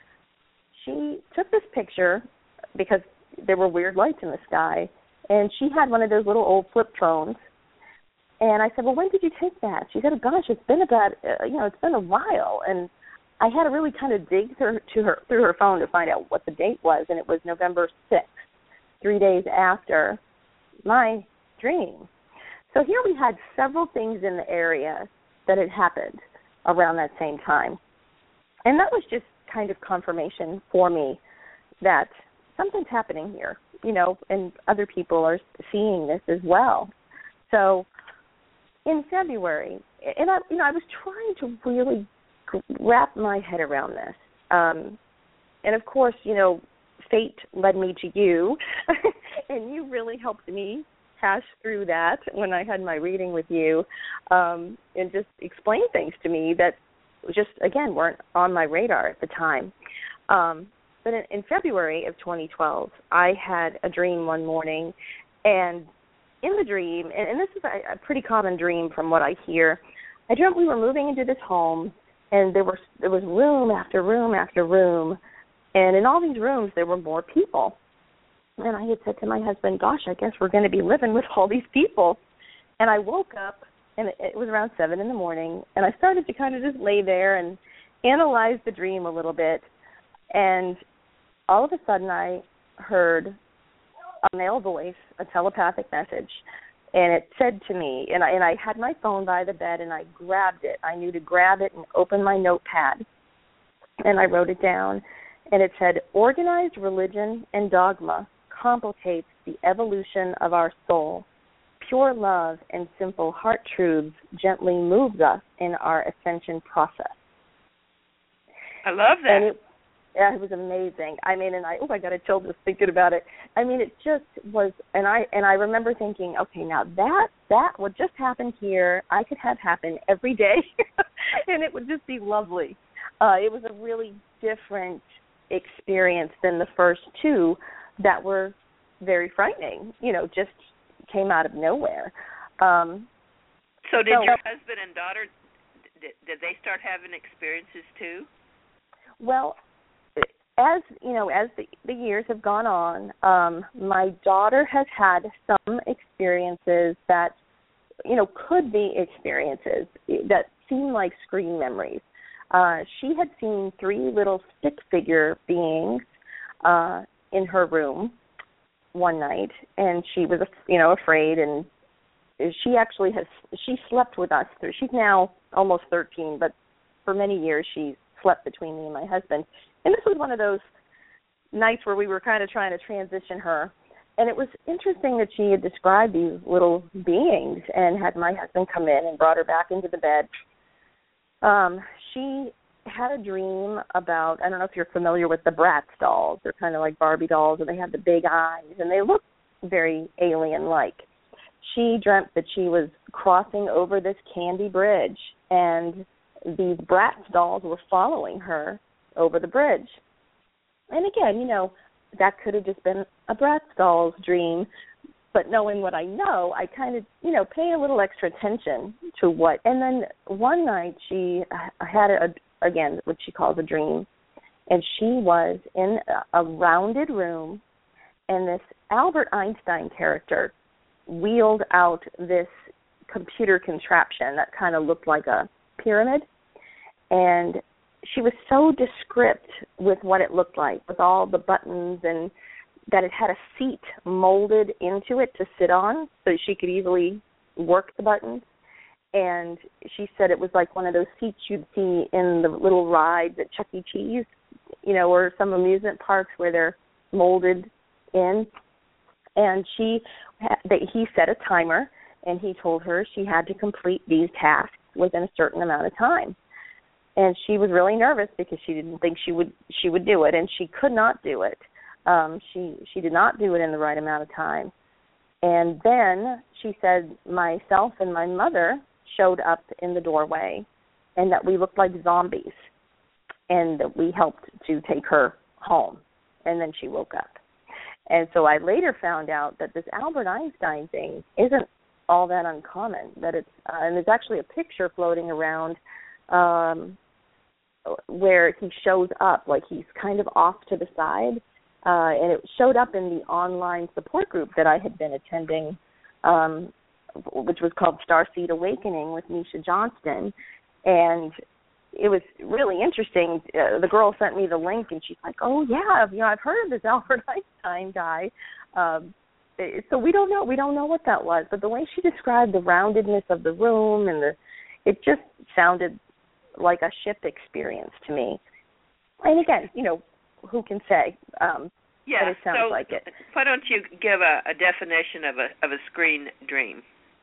She took this picture because there were weird lights in the sky, and she had one of those little old flip phones. And I said, well, when did you take that? She said, oh, gosh, it's been about, uh, you know, it's been a while. And I had to really kind of dig through, to her, through her phone to find out what the date was, and it was November sixth, three days after my dream. So here we had several things in the area that had happened around that same time. And that was just kind of confirmation for me that something's happening here, you know, and other people are seeing this as well. So in February, and I, you know, I was trying to really wrap my head around this. Um, and, of course, you know, fate led me to you, and you really helped me pass through that when I had my reading with you, um, and just explain things to me that just, again, weren't on my radar at the time. Um, but in, in February of twenty twelve, I had a dream one morning, and in the dream, and, and this is a, a pretty common dream from what I hear, I dreamt we were moving into this home, and there were there was room after room after room, and in all these rooms there were more people. And I had said to my husband, gosh, I guess we're going to be living with all these people. And I woke up, and it, it was around seven in the morning, and I started to kind of just lay there and analyze the dream a little bit. And all of a sudden I heard a male voice, a telepathic message, and it said to me, and I, and I had my phone by the bed, and I grabbed it. I knew to grab it and open my notepad, and I wrote it down, and it said, organized religion and dogma complicates the evolution of our soul. Pure love and simple heart truths gently moves us in our ascension process. I love that. And it, yeah, it was amazing. I mean, and I oh, I got a chill just thinking about it. I mean, it just was, and I and I remember thinking, okay, now that that what just happened here, I could have happen every day, and it would just be lovely. Uh, it was a really different experience than the first two that were very frightening, you know, just came out of nowhere. Um, so did so, your husband and daughter, did, did they start having experiences too? Well, as you know, as the, the years have gone on, um, my daughter has had some experiences that, you know, could be experiences that seem like screen memories. Uh, she had seen three little stick figure beings uh, in her room one night, and she was, you know, afraid, and she actually has, she slept with us through, she's now almost thirteen, but for many years she slept between me and my husband. And this was one of those nights where we were kind of trying to transition her. And it was interesting that she had described these little beings and had my husband come in and brought her back into the bed. Um, she had a dream about, I don't know if you're familiar with the Bratz dolls. They're kind of like Barbie dolls, and they have the big eyes, and they look very alien-like. She dreamt that she was crossing over this candy bridge, and these Bratz dolls were following her over the bridge. And again, you know, that could have just been a Bratz doll's dream, but knowing what I know, I kind of, you know, pay a little extra attention to what. And then one night she had, a, again, what she calls a dream, and she was in a, a rounded room, and this Albert Einstein character wheeled out this computer contraption that kind of looked like a pyramid, and she was so descriptive with what it looked like, with all the buttons, and that it had a seat molded into it to sit on so she could easily work the buttons. And she said it was like one of those seats you'd see in the little rides at Chuck E. Cheese, you know, or some amusement parks where they're molded in. And she, he set a timer, and he told her she had to complete these tasks within a certain amount of time. And she was really nervous because she didn't think she would she would do it, and she could not do it. Um, she she did not do it in the right amount of time. And then she said myself and my mother showed up in the doorway, and that we looked like zombies, and that we helped to take her home. And then she woke up. And so I later found out that this Albert Einstein thing isn't all that uncommon. That it's uh, and there's actually a picture floating around um, where he shows up, like he's kind of off to the side. Uh, and it showed up in the online support group that I had been attending, um, which was called Starseed Awakening with Misha Johnston. And it was really interesting. Uh, the girl sent me the link, and she's like, oh, yeah, you know, I've heard of this Albert Einstein guy. Um, it, so we don't know. We don't know what that was. But the way she described the roundedness of the room, and the, it just sounded like a ship experience to me. And again, you know, who can say? Um, yeah, but it sounds so like it. Why don't you give a, a definition of a of a screen dream?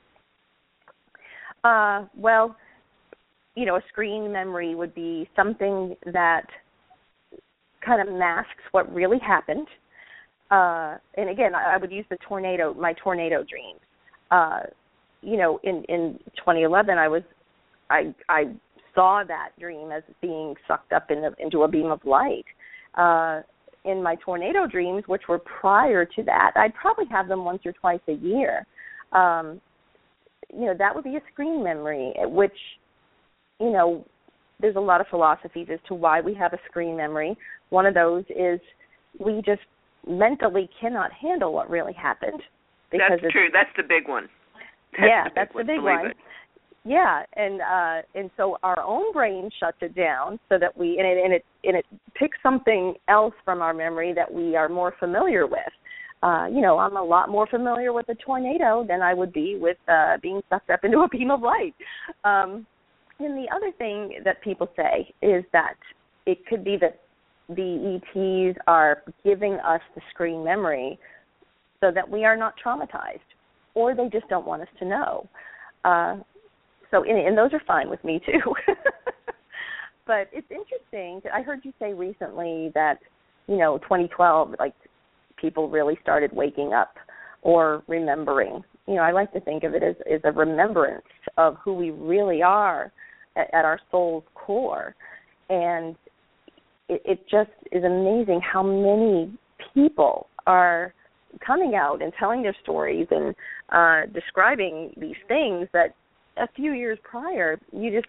Uh, well, you know, a screen memory would be something that kind of masks what really happened. Uh, and again, I, I would use the tornado, my tornado dreams. Uh, you know, in, in twenty eleven, I was, I, I saw that dream as being sucked up in the, into a beam of light. Uh, in my tornado dreams, which were prior to that, I'd probably have them once or twice a year. Um, you know, that would be a screen memory, which, you know, there's a lot of philosophies as to why we have a screen memory. One of those is we just mentally cannot handle what really happened. Because that's true. That's the big one. That's yeah, the that's one. the big Believe one. It. Yeah, and uh, and so our own brain shuts it down so that we and it and it and it picks something else from our memory that we are more familiar with. Uh, you know, I'm a lot more familiar with a tornado than I would be with uh, being sucked up into a beam of light. Um, and the other thing that people say is that it could be that the E Ts are giving us the screen memory so that we are not traumatized, or they just don't want us to know. Uh, So, and, and those are fine with me, too. But it's interesting. I heard you say recently that, you know, twenty twelve, like, people really started waking up or remembering. You know, I like to think of it as, as a remembrance of who we really are at, at our soul's core. And it, it just is amazing how many people are coming out and telling their stories and uh, describing these things that a few years prior, you just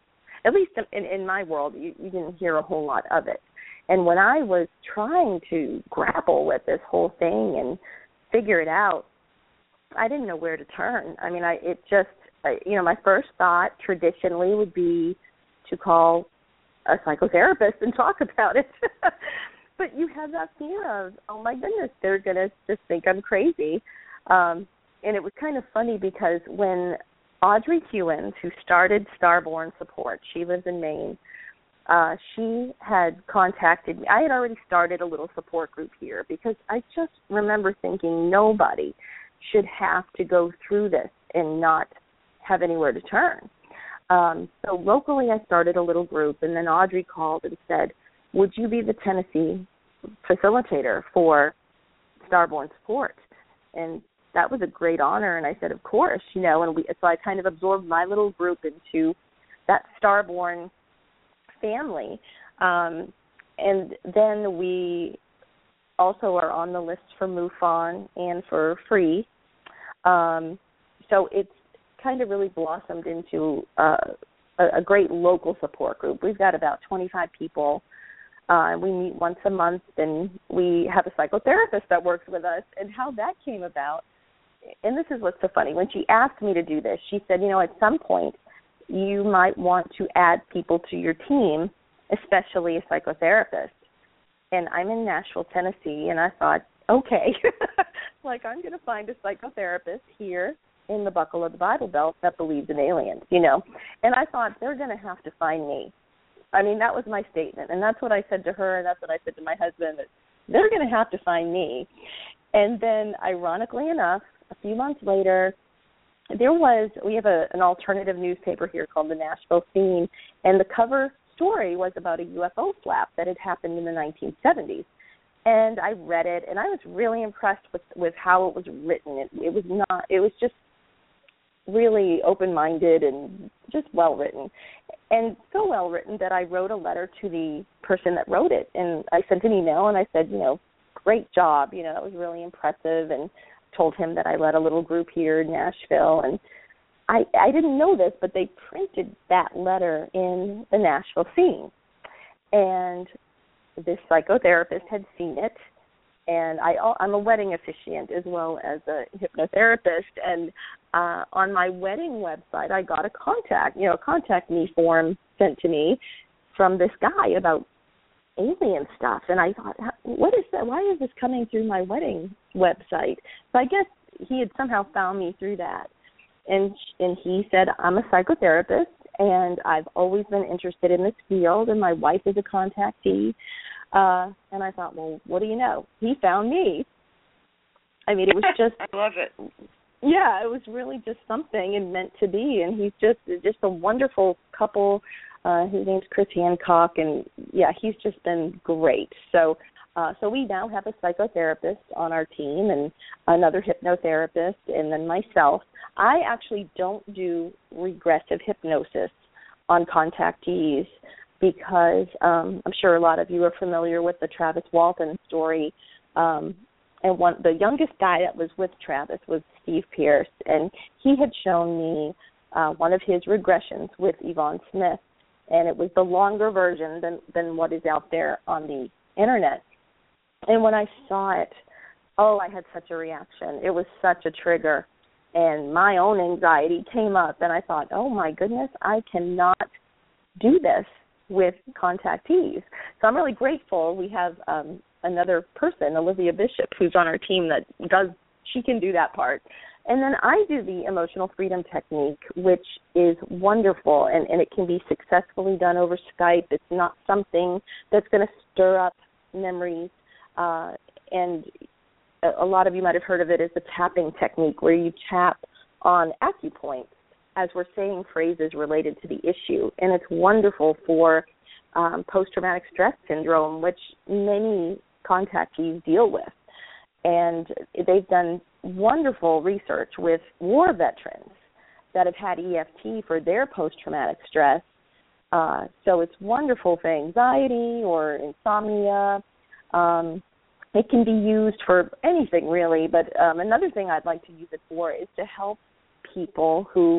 at least in, in my world, you, you didn't hear a whole lot of it. And when I was trying to grapple with this whole thing and figure it out, I didn't know where to turn. I mean, I it just, I, you know, my first thought traditionally would be to call a psychotherapist and talk about it. But you have that fear of, oh, my goodness, they're going to just think I'm crazy. Um, and it was kind of funny because when Audrey Hewins, who started Starborn Support, she lives in Maine, uh, she had contacted me. I had already started a little support group here because I just remember thinking nobody should have to go through this and not have anywhere to turn. Um, so locally I started a little group, and then Audrey called and said, would you be the Tennessee facilitator for Starborn Support? And that was a great honor, and I said, of course, you know, and we, so I kind of absorbed my little group into that Starborn family. Um, and then we also are on the list for MUFON and for Free. Um, so it's kind of really blossomed into uh, a, a great local support group. We've got about twenty-five people. Uh, we meet once a month, and we have a psychotherapist that works with us. And how that came about, and this is what's so funny, when she asked me to do this, she said, you know, at some point you might want to add people to your team, especially a psychotherapist. And I'm in Nashville, Tennessee, and I thought, okay, like I'm going to find a psychotherapist here in the buckle of the Bible Belt that believes in aliens, you know. And I thought, they're going to have to find me. I mean, that was my statement, and that's what I said to her, and that's what I said to my husband, that they're going to have to find me. And then, ironically enough, a few months later, there was, we have a, an alternative newspaper here called the Nashville Scene, and the cover story was about a U F O flap that had happened in the nineteen seventies. And I read it, and I was really impressed with, with how it was written. It, it was not, it was just really open-minded and just well-written. And so well-written that I wrote a letter to the person that wrote it. And I sent an email, and I said, you know, great job. You know, that was really impressive. And told him that I led a little group here in Nashville. And I, I didn't know this, but they printed that letter in the Nashville Scene. And this psychotherapist had seen it. And I, I'm a wedding officiant as well as a hypnotherapist. And uh, on my wedding website, I got a contact, you know, contact me form sent to me from this guy about alien stuff. And I thought, what is that? Why is this coming through my wedding website? So I guess he had somehow found me through that. And and he said, I'm a psychotherapist, and I've always been interested in this field, and my wife is a contactee. Uh, and I thought, well, what do you know? He found me. I mean, it was just... I love it. Yeah, it was really just something and meant to be. And he's just just a wonderful couple. Uh, his name's Chris Hancock, and, yeah, he's just been great. So uh, so we now have a psychotherapist on our team and another hypnotherapist, and then myself. I actually don't do regressive hypnosis on contactees, because um, I'm sure a lot of you are familiar with the Travis Walton story. Um, and one, the youngest guy that was with Travis was Steve Pierce, and he had shown me uh, one of his regressions with Yvonne Smith, and it was the longer version than, than what is out there on the Internet. And when I saw it, oh, I had such a reaction. It was such a trigger, and my own anxiety came up, and I thought, oh, my goodness, I cannot do this with contactees. So I'm really grateful we have um, another person, Olivia Bishop, who's on our team that does, she can do that part. And then I do the emotional freedom technique, which is wonderful, and, and it can be successfully done over Skype. It's not something that's going to stir up memories. Uh, and a, a lot of you might have heard of it as the tapping technique, where you tap on acupoints as we're saying phrases related to the issue. And it's wonderful for um, post-traumatic stress syndrome, which many contactees deal with. And they've done wonderful research with war veterans that have had E F T for their post-traumatic stress. Uh, so it's wonderful for anxiety or insomnia. Um, it can be used for anything, really. But um, another thing I'd like to use it for is to help people who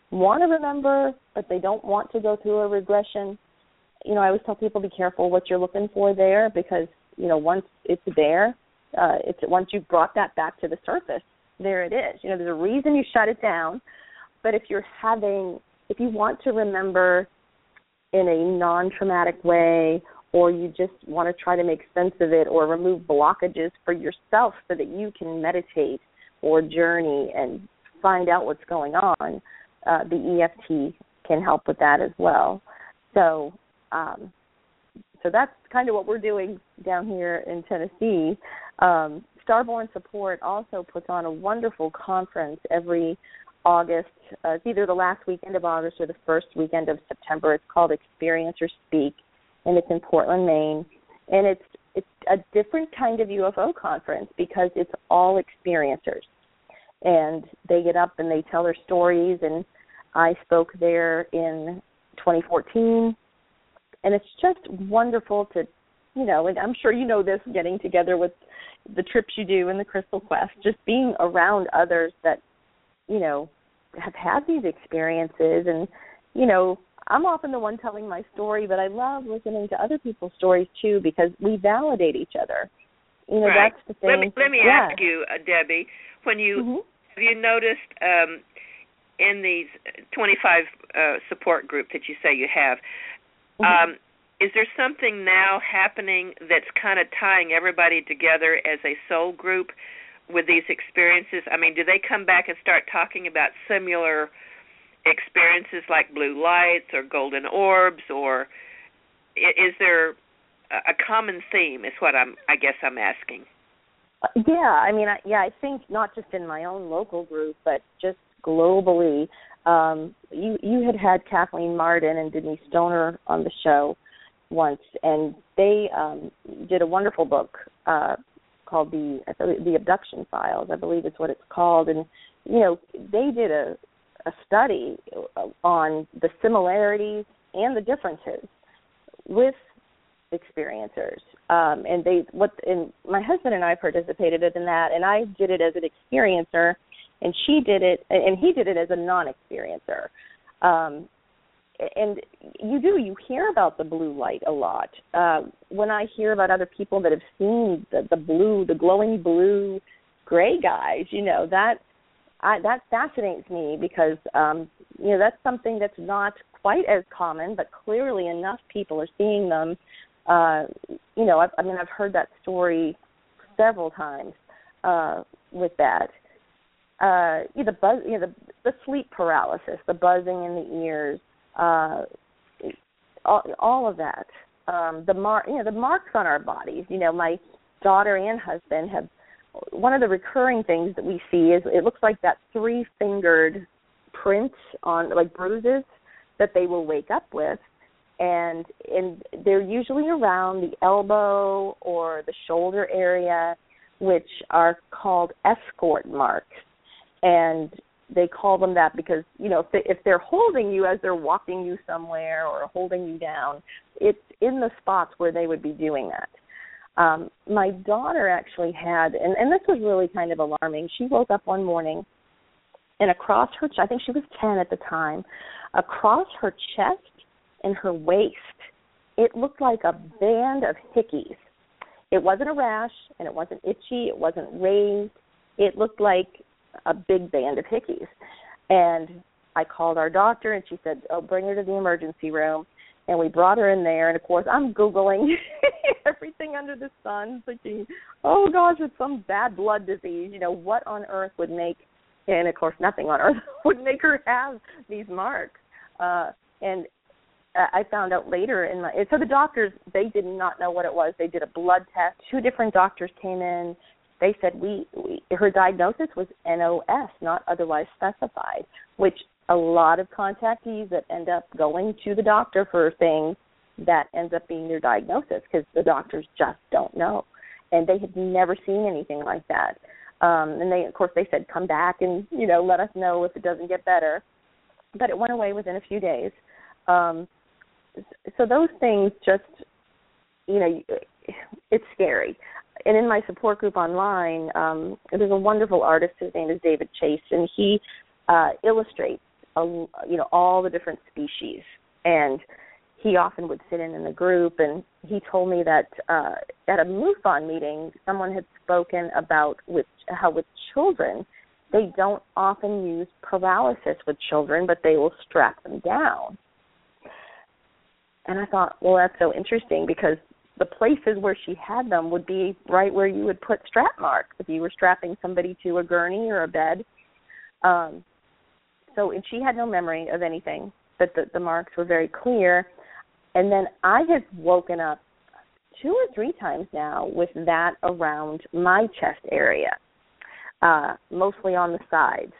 want to remember, but they don't want to go through a regression, you know, I always tell people be careful what you're looking for there because, you know, once it's there, uh, it's once you've brought that back to the surface, there it is. You know, there's a reason you shut it down, but if you're having, if you want to remember in a non-traumatic way, or you just want to try to make sense of it or remove blockages for yourself so that you can meditate or journey and find out what's going on, uh, the E F T can help with that as well. So um, so that's kind of what we're doing down here in Tennessee. Um, Starborn Support also puts on a wonderful conference every August. Uh, it's either the last weekend of August or the first weekend of September. It's called Experience or Speak, and it's in Portland, Maine. And it's it's a different kind of U F O conference because it's all experiencers. And they get up and they tell their stories, and I spoke there in twenty fourteen. And it's just wonderful to, you know, and I'm sure you know this, getting together with the trips you do in the Crystal Quest, just being around others that, you know, have had these experiences. And, you know, I'm often the one telling my story, but I love listening to other people's stories, too, because we validate each other. You know, right. that's the thing. Let me, let me yeah. ask you, uh, Debbie, when you, mm-hmm. have you noticed um, in these twenty-five uh, support group that you say you have, mm-hmm. um, is there something now happening that's kind of tying everybody together as a soul group with these experiences? I mean, do they come back and start talking about similar experiences like blue lights or golden orbs, or is there a common theme is what I'm, I guess I'm asking. Yeah, I mean, I, yeah, I think not just in my own local group, but just globally. Um, you, you had had Kathleen Marden and Denise Stoner on the show once, and they um, did a wonderful book uh, called the the Abduction Files, I believe it's what it's called. And, you know, they did a, a study on the similarities and the differences with experiencers. Um, and they what and my husband and I participated in that, and I did it as an experiencer, and she did it, and he did it as a non-experiencer. Um, and you do, you hear about the blue light a lot. Uh, when I hear about other people that have seen the, the blue, the glowing blue gray guys, you know, that I, that fascinates me because, um, you know, that's something that's not quite as common, but clearly enough people are seeing them. Uh, you know, I, I mean, I've heard that story several times uh, with that. Uh, you know, the buzz, you know, the, the sleep paralysis, the buzzing in the ears, uh, all, all of that. Um, the mar, you know, the marks on our bodies. You know, my daughter and husband have. One of the recurring things that we see is it looks like that three-fingered print on, like, bruises that they will wake up with, and and they're usually around the elbow or the shoulder area, which are called escort marks. And they call them that because, you know, if, they, if they're holding you as they're walking you somewhere or holding you down, it's in the spots where they would be doing that. Um, my daughter actually had, and, and this was really kind of alarming, she woke up one morning and across her, I think she was ten at the time, across her chest and her waist, it looked like a band of hickeys. It wasn't a rash, and it wasn't itchy, it wasn't raised. It looked like a big band of hickeys. And I called our doctor, and she said, oh, bring her to the emergency room. And we brought her in there, and, of course, I'm Googling everything under the sun, thinking, oh, gosh, it's some bad blood disease. You know, what on earth would make, and, of course, nothing on earth would make her have these marks. Uh, and I found out later, in my, so the doctors, they did not know what it was. They did a blood test. Two different doctors came in. They said we, we her diagnosis was N O S, not otherwise specified, which a lot of contactees that end up going to the doctor for things that ends up being their diagnosis because the doctors just don't know. And they had never seen anything like that. Um, and they, of course, they said, come back and, you know, let us know if it doesn't get better. But it went away within a few days. Um, so those things just, you know, it's scary. And in my support group online, um, there's a wonderful artist. His name is David Chase, and he uh, illustrates a, you know, all the different species. And he often would sit in in the group, and he told me that uh, at a MUFON meeting, someone had spoken about with how with children, they don't often use paralysis with children, but they will strap them down. And I thought, well, that's so interesting, because the places where she had them would be right where you would put strap marks if you were strapping somebody to a gurney or a bed. Um, so and she had no memory of anything, but the, the marks were very clear. And then I have woken up two or three times now with that around my chest area, uh, mostly on the sides.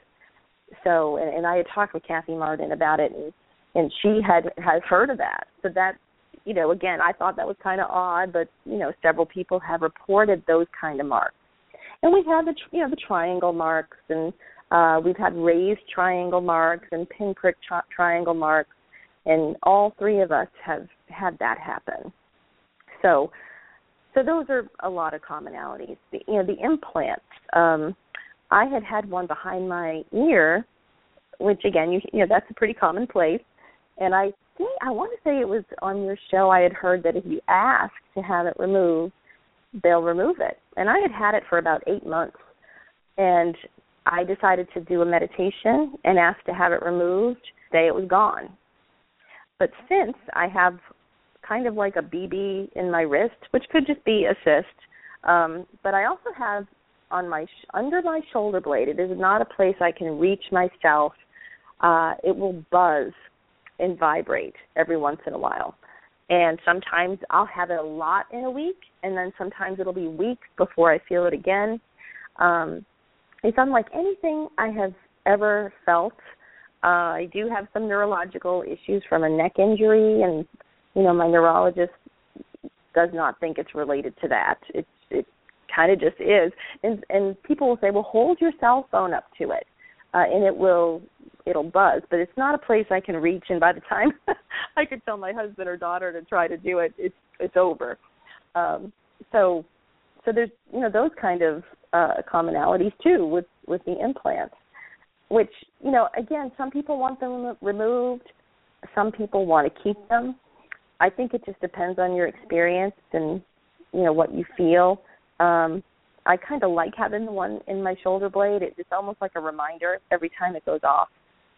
So, and, and I had talked with Kathy Martin about it, and, and she had has heard of that. So that, you know, again, I thought that was kind of odd, but, you know, several people have reported those kind of marks. And we've had the, you know, the triangle marks, and uh, we've had raised triangle marks and pinprick tri- triangle marks. And all three of us have had that happen. So, so those are a lot of commonalities. The, you know, the implants. Um, I had had one behind my ear, which again, you, you know, that's a pretty common place. And I think I want to say it was on your show. I had heard that if you ask to have it removed, they'll remove it. And I had had it for about eight months, and I decided to do a meditation and ask to have it removed. The day it was gone. But since I have kind of like a B B in my wrist, which could just be a cyst, um, but I also have on my sh- under my shoulder blade, it is not a place I can reach myself. Uh, it will buzz and vibrate every once in a while. And sometimes I'll have it a lot in a week, and then sometimes it'll be weeks before I feel it again. Um, it's unlike anything I have ever felt. Uh, I do have some neurological issues from a neck injury, and, you know, my neurologist does not think it's related to that. It's, it kind of just is. And, and people will say, well, hold your cell phone up to it, uh, and it will, it'll buzz. But it's not a place I can reach, and by the time I could tell my husband or daughter to try to do it, it's, it's over. Um, so, so there's, you know, those kind of uh, commonalities, too, with, with the implants. Which, you know, again, some people want them removed. Some people want to keep them. I think it just depends on your experience and, you know, what you feel. Um, I kind of like having the one in my shoulder blade. It, it's almost like a reminder every time it goes off.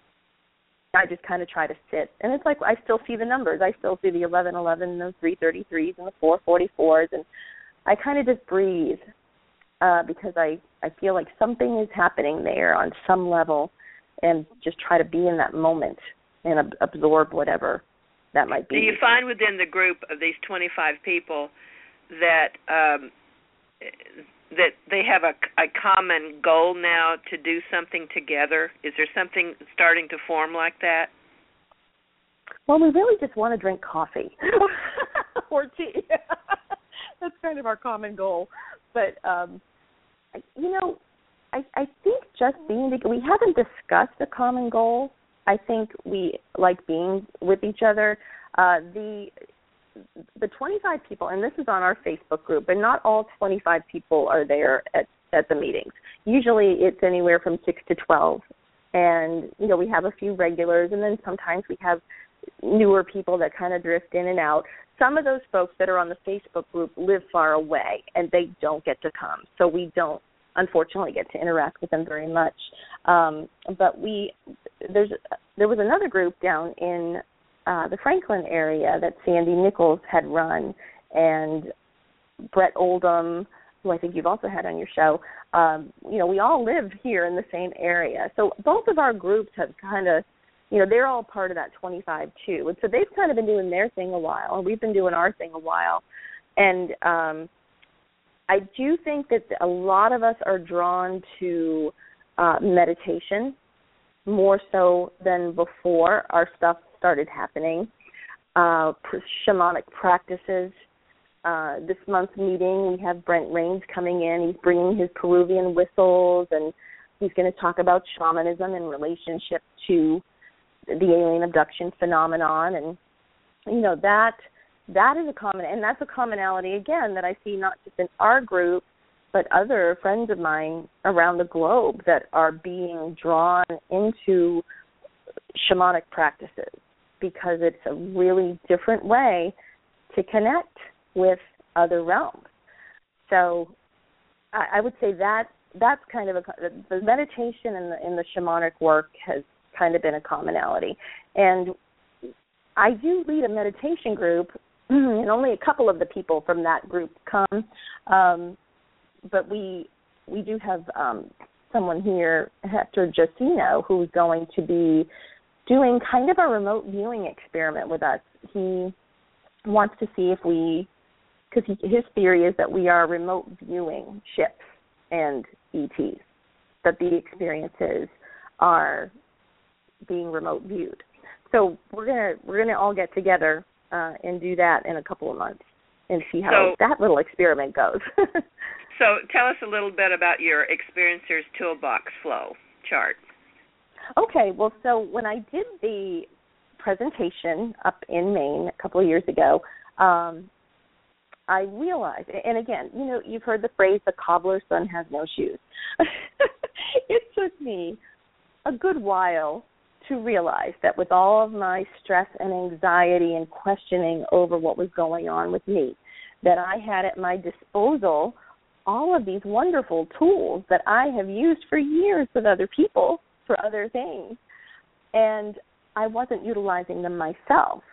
I just kind of try to sit. And it's like I still see the numbers. I still see the eleven eleven and the three thirty-threes and the four forty-fours. And I kind of just breathe. Uh, because I, I feel like something is happening there on some level, and just try to be in that moment and ab- absorb whatever that might be. Do you find within the group of these twenty-five people that um, that they have a, a common goal now to do something together? Is there something starting to form like that? Well, we really just want to drink coffee or tea. That's kind of our common goal. But, um, you know, I, I think just being together, we haven't discussed a common goal. I think we like being with each other. Uh, the the twenty-five people, and this is on our Facebook group, and not all twenty-five people are there at, at the meetings. Usually it's anywhere from six to twelve. And, you know, we have a few regulars, and then sometimes we have newer people that kind of drift in and out. Some of those folks that are on the Facebook group live far away, and they don't get to come. So we don't, unfortunately, get to interact with them very much. Um, but we there's there was another group down in uh, the Franklin area that Sandy Nichols had run, and Brett Oldham, who I think you've also had on your show. Um, you know, we all live here in the same area. So both of our groups have kind of, you know, they're all part of that twenty-five too. And so they've kind of been doing their thing a while, and we've been doing our thing a while. And um, I do think that a lot of us are drawn to uh, meditation more so than before our stuff started happening. Uh, shamanic practices. Uh, this month's meeting, we have Brent Rains coming in. He's bringing his Peruvian whistles, and he's going to talk about shamanism in relationship to the alien abduction phenomenon. And, you know, that that is a common, and that's a commonality, again, that I see not just in our group, but other friends of mine around the globe that are being drawn into shamanic practices, because it's a really different way to connect with other realms. So I, I would say that that's kind of a, the meditation and the, and the shamanic work has kind of been a commonality. And I do lead a meditation group, and only a couple of the people from that group come, um, but we we do have um, someone here, Hector Jacino, who's going to be doing kind of a remote viewing experiment with us. He wants to see if we, because his theory is that we are remote viewing ships and E Ts, that the experiences are being remote viewed. So we're gonna we're gonna all get together uh, and do that in a couple of months and see how so, that little experiment goes. So tell us a little bit about your Experiencer's Toolbox flow chart. Okay, well, so when I did the presentation up in Maine a couple of years ago, um, I realized, and again, you know, you've heard the phrase, the cobbler's son has no shoes. It took me a good while to realize that with all of my stress and anxiety and questioning over what was going on with me, that I had at my disposal all of these wonderful tools that I have used for years with other people for other things, and I wasn't utilizing them myself.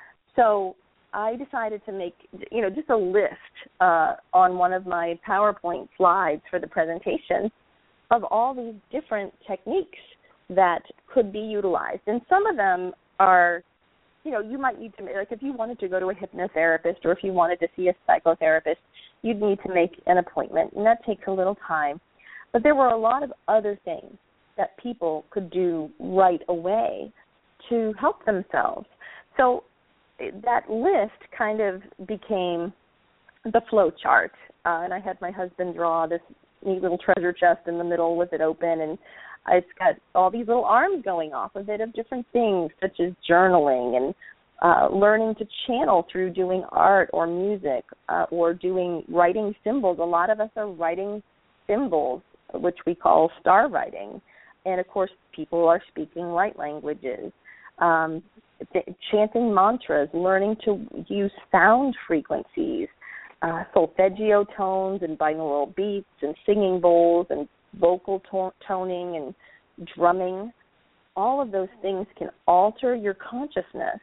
So I decided to make, you know, just a list uh, on one of my PowerPoint slides for the presentation of all these different techniques that could be utilized. And some of them are, you know, you might need to, like if you wanted to go to a hypnotherapist or if you wanted to see a psychotherapist, you'd need to make an appointment, and that takes a little time. But there were a lot of other things that people could do right away to help themselves. So that list kind of became the flow chart, uh, and I had my husband draw this neat little treasure chest in the middle with it open, and it's got all these little arms going off of it of different things, such as journaling and uh, learning to channel through doing art or music uh, or doing writing symbols. A lot of us are writing symbols, which we call star writing. And, of course, people are speaking light languages, um, th- chanting mantras, learning to use sound frequencies, uh, solfeggio tones and binaural beats and singing bowls and vocal to- toning and drumming. All of those things can alter your consciousness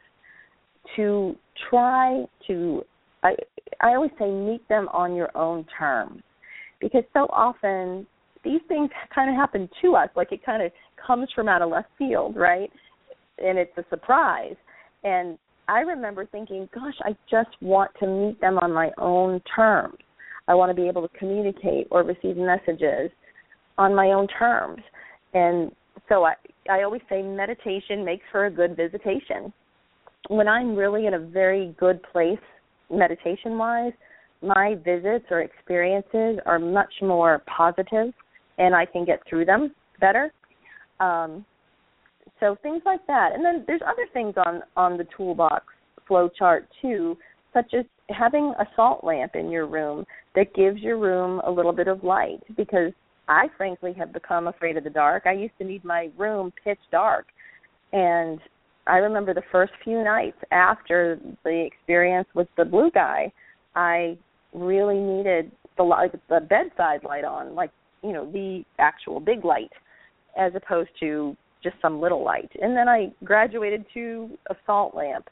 to try to, I, I always say, meet them on your own terms, because so often these things kind of happen to us, like it kind of comes from out of left field, right? And it's a surprise. And I remember thinking, gosh, I just want to meet them on my own terms. I want to be able to communicate or receive messages on my own terms. And so I, I always say meditation makes for a good visitation. When I'm really in a very good place meditation-wise, my visits or experiences are much more positive, and I can get through them better. Um, so things like that. And then there's other things on, on the toolbox flow chart, too, such as having a salt lamp in your room that gives your room a little bit of light, because I, frankly, have become afraid of the dark. I used to need my room pitch dark, and I remember the first few nights after the experience with the blue guy, I really needed the light, the bedside light on, like, you know, the actual big light, as opposed to just some little light. And then I graduated to a salt lamp.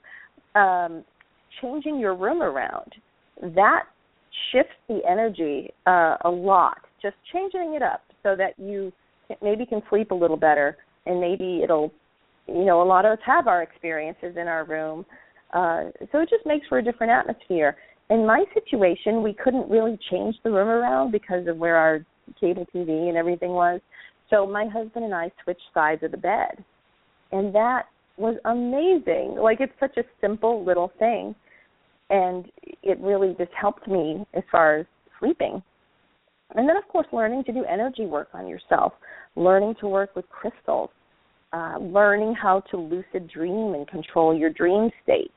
Um, changing your room around, that shifts the energy uh, a lot. Just changing it up so that you maybe can sleep a little better, and maybe it'll, you know, a lot of us have our experiences in our room. Uh, so it just makes for a different atmosphere. In my situation, we couldn't really change the room around because of where our cable T V and everything was. So my husband and I switched sides of the bed, and that was amazing. Like, it's such a simple little thing, and it really just helped me as far as sleeping. And then, of course, learning to do energy work on yourself, learning to work with crystals, uh, learning how to lucid dream and control your dream state.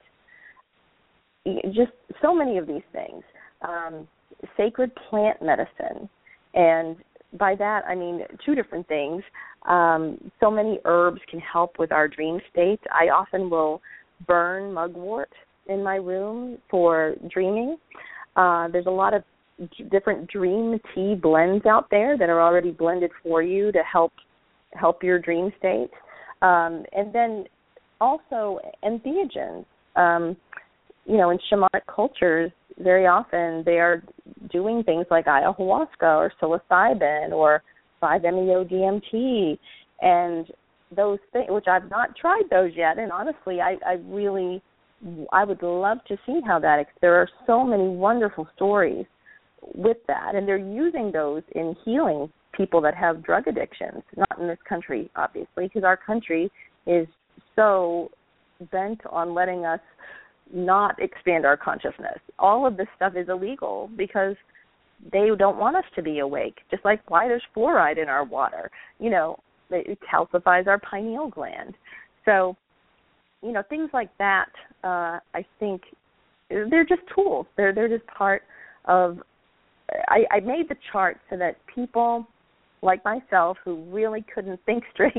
Just so many of these things. Um, sacred plant medicine and by that, I mean two different things. Um, so many herbs can help with our dream states. I often will burn mugwort in my room for dreaming. Uh, there's a lot of different dream tea blends out there that are already blended for you to help help your dream state. Um, and then also entheogens. Um, you know, in shamanic cultures, very often they are doing things like ayahuasca or psilocybin or five M E O D M T, and those things, which I've not tried those yet. And honestly, I, I really, I would love to see how that. There are so many wonderful stories with that, and they're using those in healing people that have drug addictions. Not in this country, obviously, because our country is so bent on letting us not expand our consciousness. All of this stuff is illegal because they don't want us to be awake, just like why there's fluoride in our water. You know, it calcifies our pineal gland. So, you know, things like that, uh, I think they're just tools. They're they're just part of, I, I made the chart so that people like myself who really couldn't think straight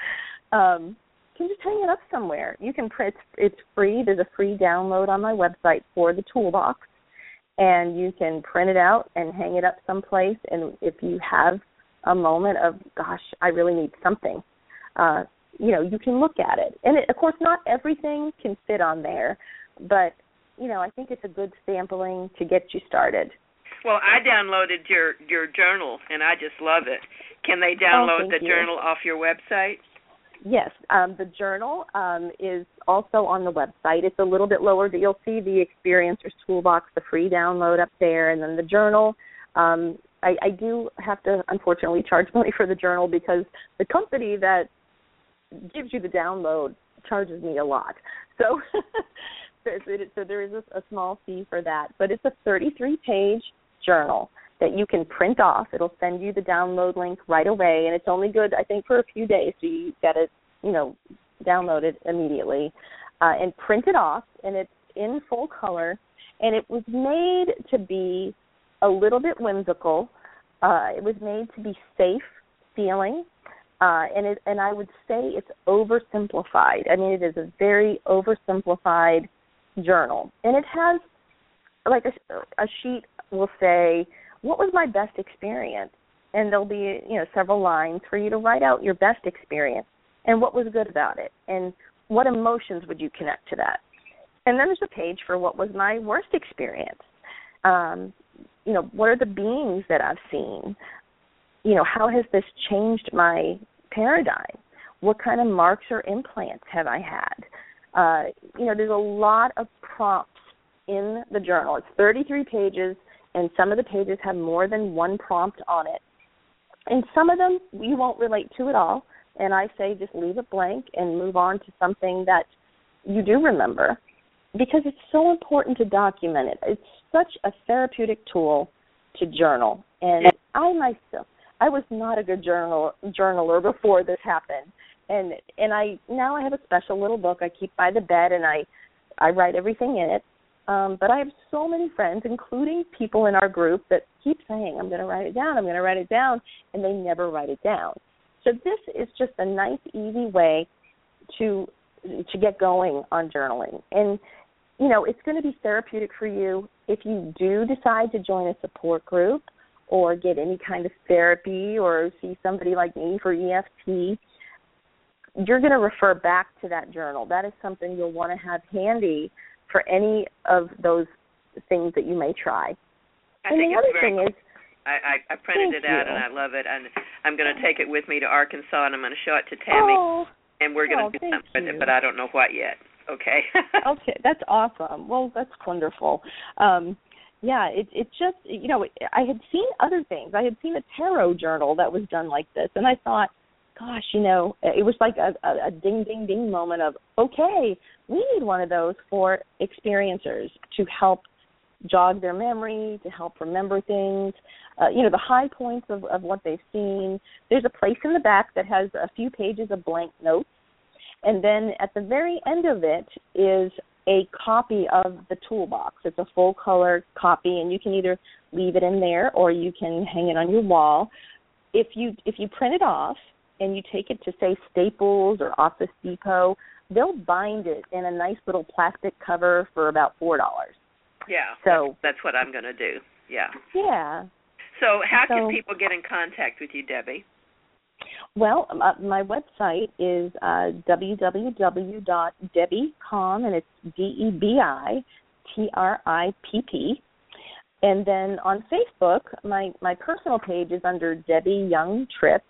um, can just hang it up somewhere. You can print, it's free. There's a free download on my website for the toolbox, and you can print it out and hang it up someplace. And if you have a moment of, gosh, I really need something, uh, you know, you can look at it. And, it, of course, not everything can fit on there, but, you know, I think it's a good sampling to get you started. Well, I downloaded your, your journal, and I just love it. Can they download oh, the you. journal off your website? Yes, um, the journal um, is also on the website. It's a little bit lower. You'll see the Experiencers Toolbox, the free download up there, and then the journal. Um, I, I do have to, unfortunately, charge money for the journal because the company that gives you the download charges me a lot. So, so, so there is a, a small fee for that. But it's a thirty-three page journal that you can print off. It'll send you the download link right away, and it's only good, I think, for a few days, so you get it, you know, downloaded immediately, uh, and print it off, and it's in full color, and it was made to be a little bit whimsical. Uh, it was made to be safe feeling, uh, and it, and I would say it's oversimplified. I mean, it is a very oversimplified journal, and it has, like a, a sheet will say, what was my best experience? And there'll be, you know, several lines for you to write out your best experience and what was good about it and what emotions would you connect to that. And then there's a page for what was my worst experience. Um, you know, what are the beings that I've seen? You know, how has this changed my paradigm? What kind of marks or implants have I had? Uh, you know, there's a lot of prompts in the journal. It's thirty-three pages, and some of the pages have more than one prompt on it. And some of them you won't relate to at all, and I say just leave it blank and move on to something that you do remember, because it's so important to document it. It's such a therapeutic tool to journal. And I myself, I was not a good journal, journaler before this happened. And and I now I have a special little book I keep by the bed, and I, I write everything in it. Um, but I have so many friends, including people in our group, that keep saying, I'm going to write it down, I'm going to write it down, and they never write it down. So this is just a nice, easy way to to get going on journaling. And, you know, it's going to be therapeutic for you if you do decide to join a support group or get any kind of therapy or see somebody like me for E F T. You're going to refer back to that journal. That is something you'll want to have handy for any of those things that you may try. I and think the it's other very thing cool. is, I, I, I printed it out, you. and I love it, and I'm going to take it with me to Arkansas, and I'm going to show it to Tammy, oh, and we're going to oh, do thank something with you. it, but I don't know what yet. Okay. Okay, that's awesome. Well, that's wonderful. Um, yeah, it it just, you know, I had seen other things. I had seen a tarot journal that was done like this, and I thought, gosh, you know, it was like a, a, a ding, ding, ding moment of, okay, we need one of those for experiencers to help jog their memory, to help remember things, uh, you know, the high points of, of what they've seen. There's a place in the back that has a few pages of blank notes, and then at the very end of it is a copy of the toolbox. It's a full-color copy, and you can either leave it in there or you can hang it on your wall. if you if you print it off and you take it to, say, Staples or Office Depot, they'll bind it in a nice little plastic cover for about four dollars. Yeah, so that's, that's what I'm going to do. Yeah. Yeah. So how so, can people get in contact with you, Debbie? Well, uh, my website is uh, w w w dot debbie com, and it's D E B I T R I P P. And then on Facebook, my, my personal page is under Debbie Young Tripp.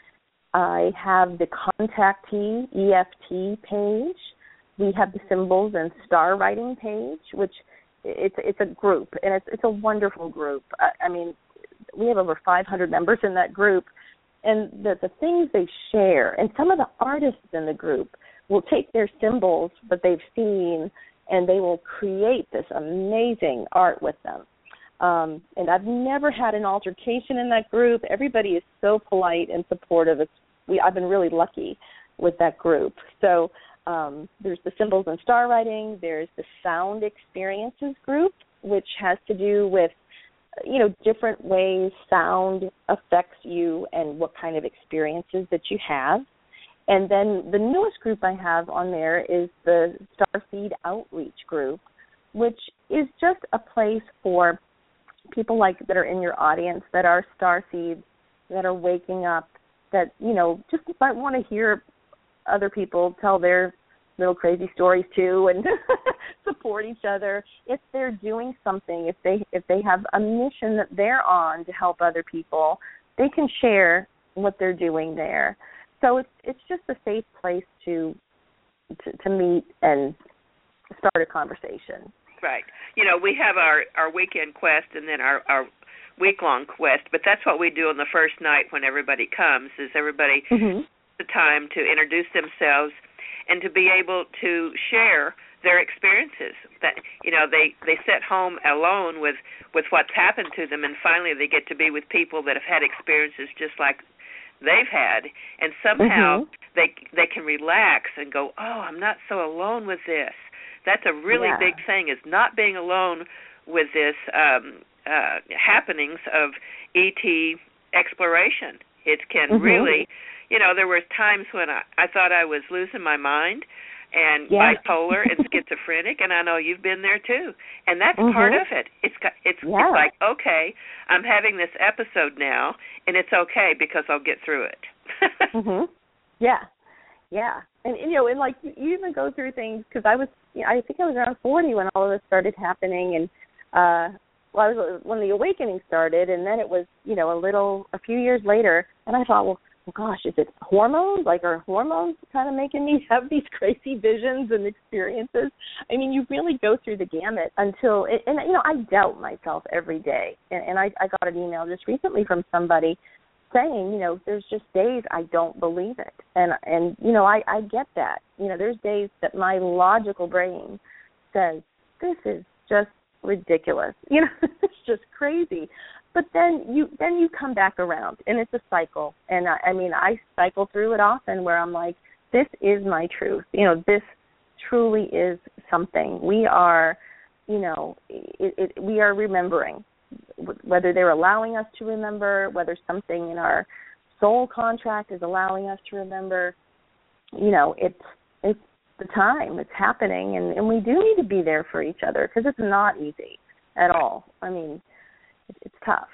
I have the contactee E F T page. We have the symbols and star writing page, which it's it's a group, and it's it's a wonderful group. I, I mean, we have over five hundred members in that group, and the the things they share, and some of the artists in the group will take their symbols that they've seen, and they will create this amazing art with them. Um, and I've never had an altercation in that group. Everybody is so polite and supportive. It's, we, I've been really lucky with that group. So um, there's the symbols and star writing. There's the sound experiences group, which has to do with, you know, different ways sound affects you and what kind of experiences that you have. And then the newest group I have on there is the Starseed Outreach group, which is just a place for people like that are in your audience that are starseeds, that are waking up, that, you know, just might want to hear other people tell their little crazy stories too and support each other. If they're doing something, if they if they have a mission that they're on to help other people, they can share what they're doing there. So it's it's just a safe place to to, to meet and start a conversation. Right. You know, we have our, our weekend quest and then our, our week-long quest, but that's what we do on the first night when everybody comes, is everybody mm-hmm. the time to introduce themselves and to be able to share their experiences. That, you know, they, they sit home alone with, with what's happened to them, and finally they get to be with people that have had experiences just like they've had, and somehow mm-hmm. they they can relax and go, oh, I'm not so alone with this. That's a really yeah. big thing, is not being alone with this um, uh, happenings of E T exploration. It can mm-hmm. really, you know, there were times when I, I thought I was losing my mind and yeah. bipolar and schizophrenic, and I know you've been there too. And that's mm-hmm. part of it. It's it's, yeah. it's like, okay, I'm having this episode now, and it's okay because I'll get through it. mm-hmm. Yeah. Yeah, and, and you know, and like you even go through things, because I was, you know, I think I was around forty when all of this started happening, and uh, well, I was when the awakening started, and then it was, you know, a little, a few years later, and I thought, well, well gosh, is it hormones? Like, are hormones kind of making me have these crazy visions and experiences? I mean, you really go through the gamut until, and, and you know, I doubt myself every day, and, and I, I got an email just recently from somebody saying, you know, there's just days I don't believe it. And, and you know, I, I get that. You know, there's days that my logical brain says, this is just ridiculous. You know, it's just crazy. But then you then you come back around, and it's a cycle. And, I, I mean, I cycle through it often where I'm like, this is my truth. You know, this truly is something. We are, you know, it, it, we are remembering. Whether they're allowing us to remember, whether something in our soul contract is allowing us to remember, you know, it's it's the time, it's happening, and, and we do need to be there for each other, because it's not easy at all. I mean, it's, it's tough.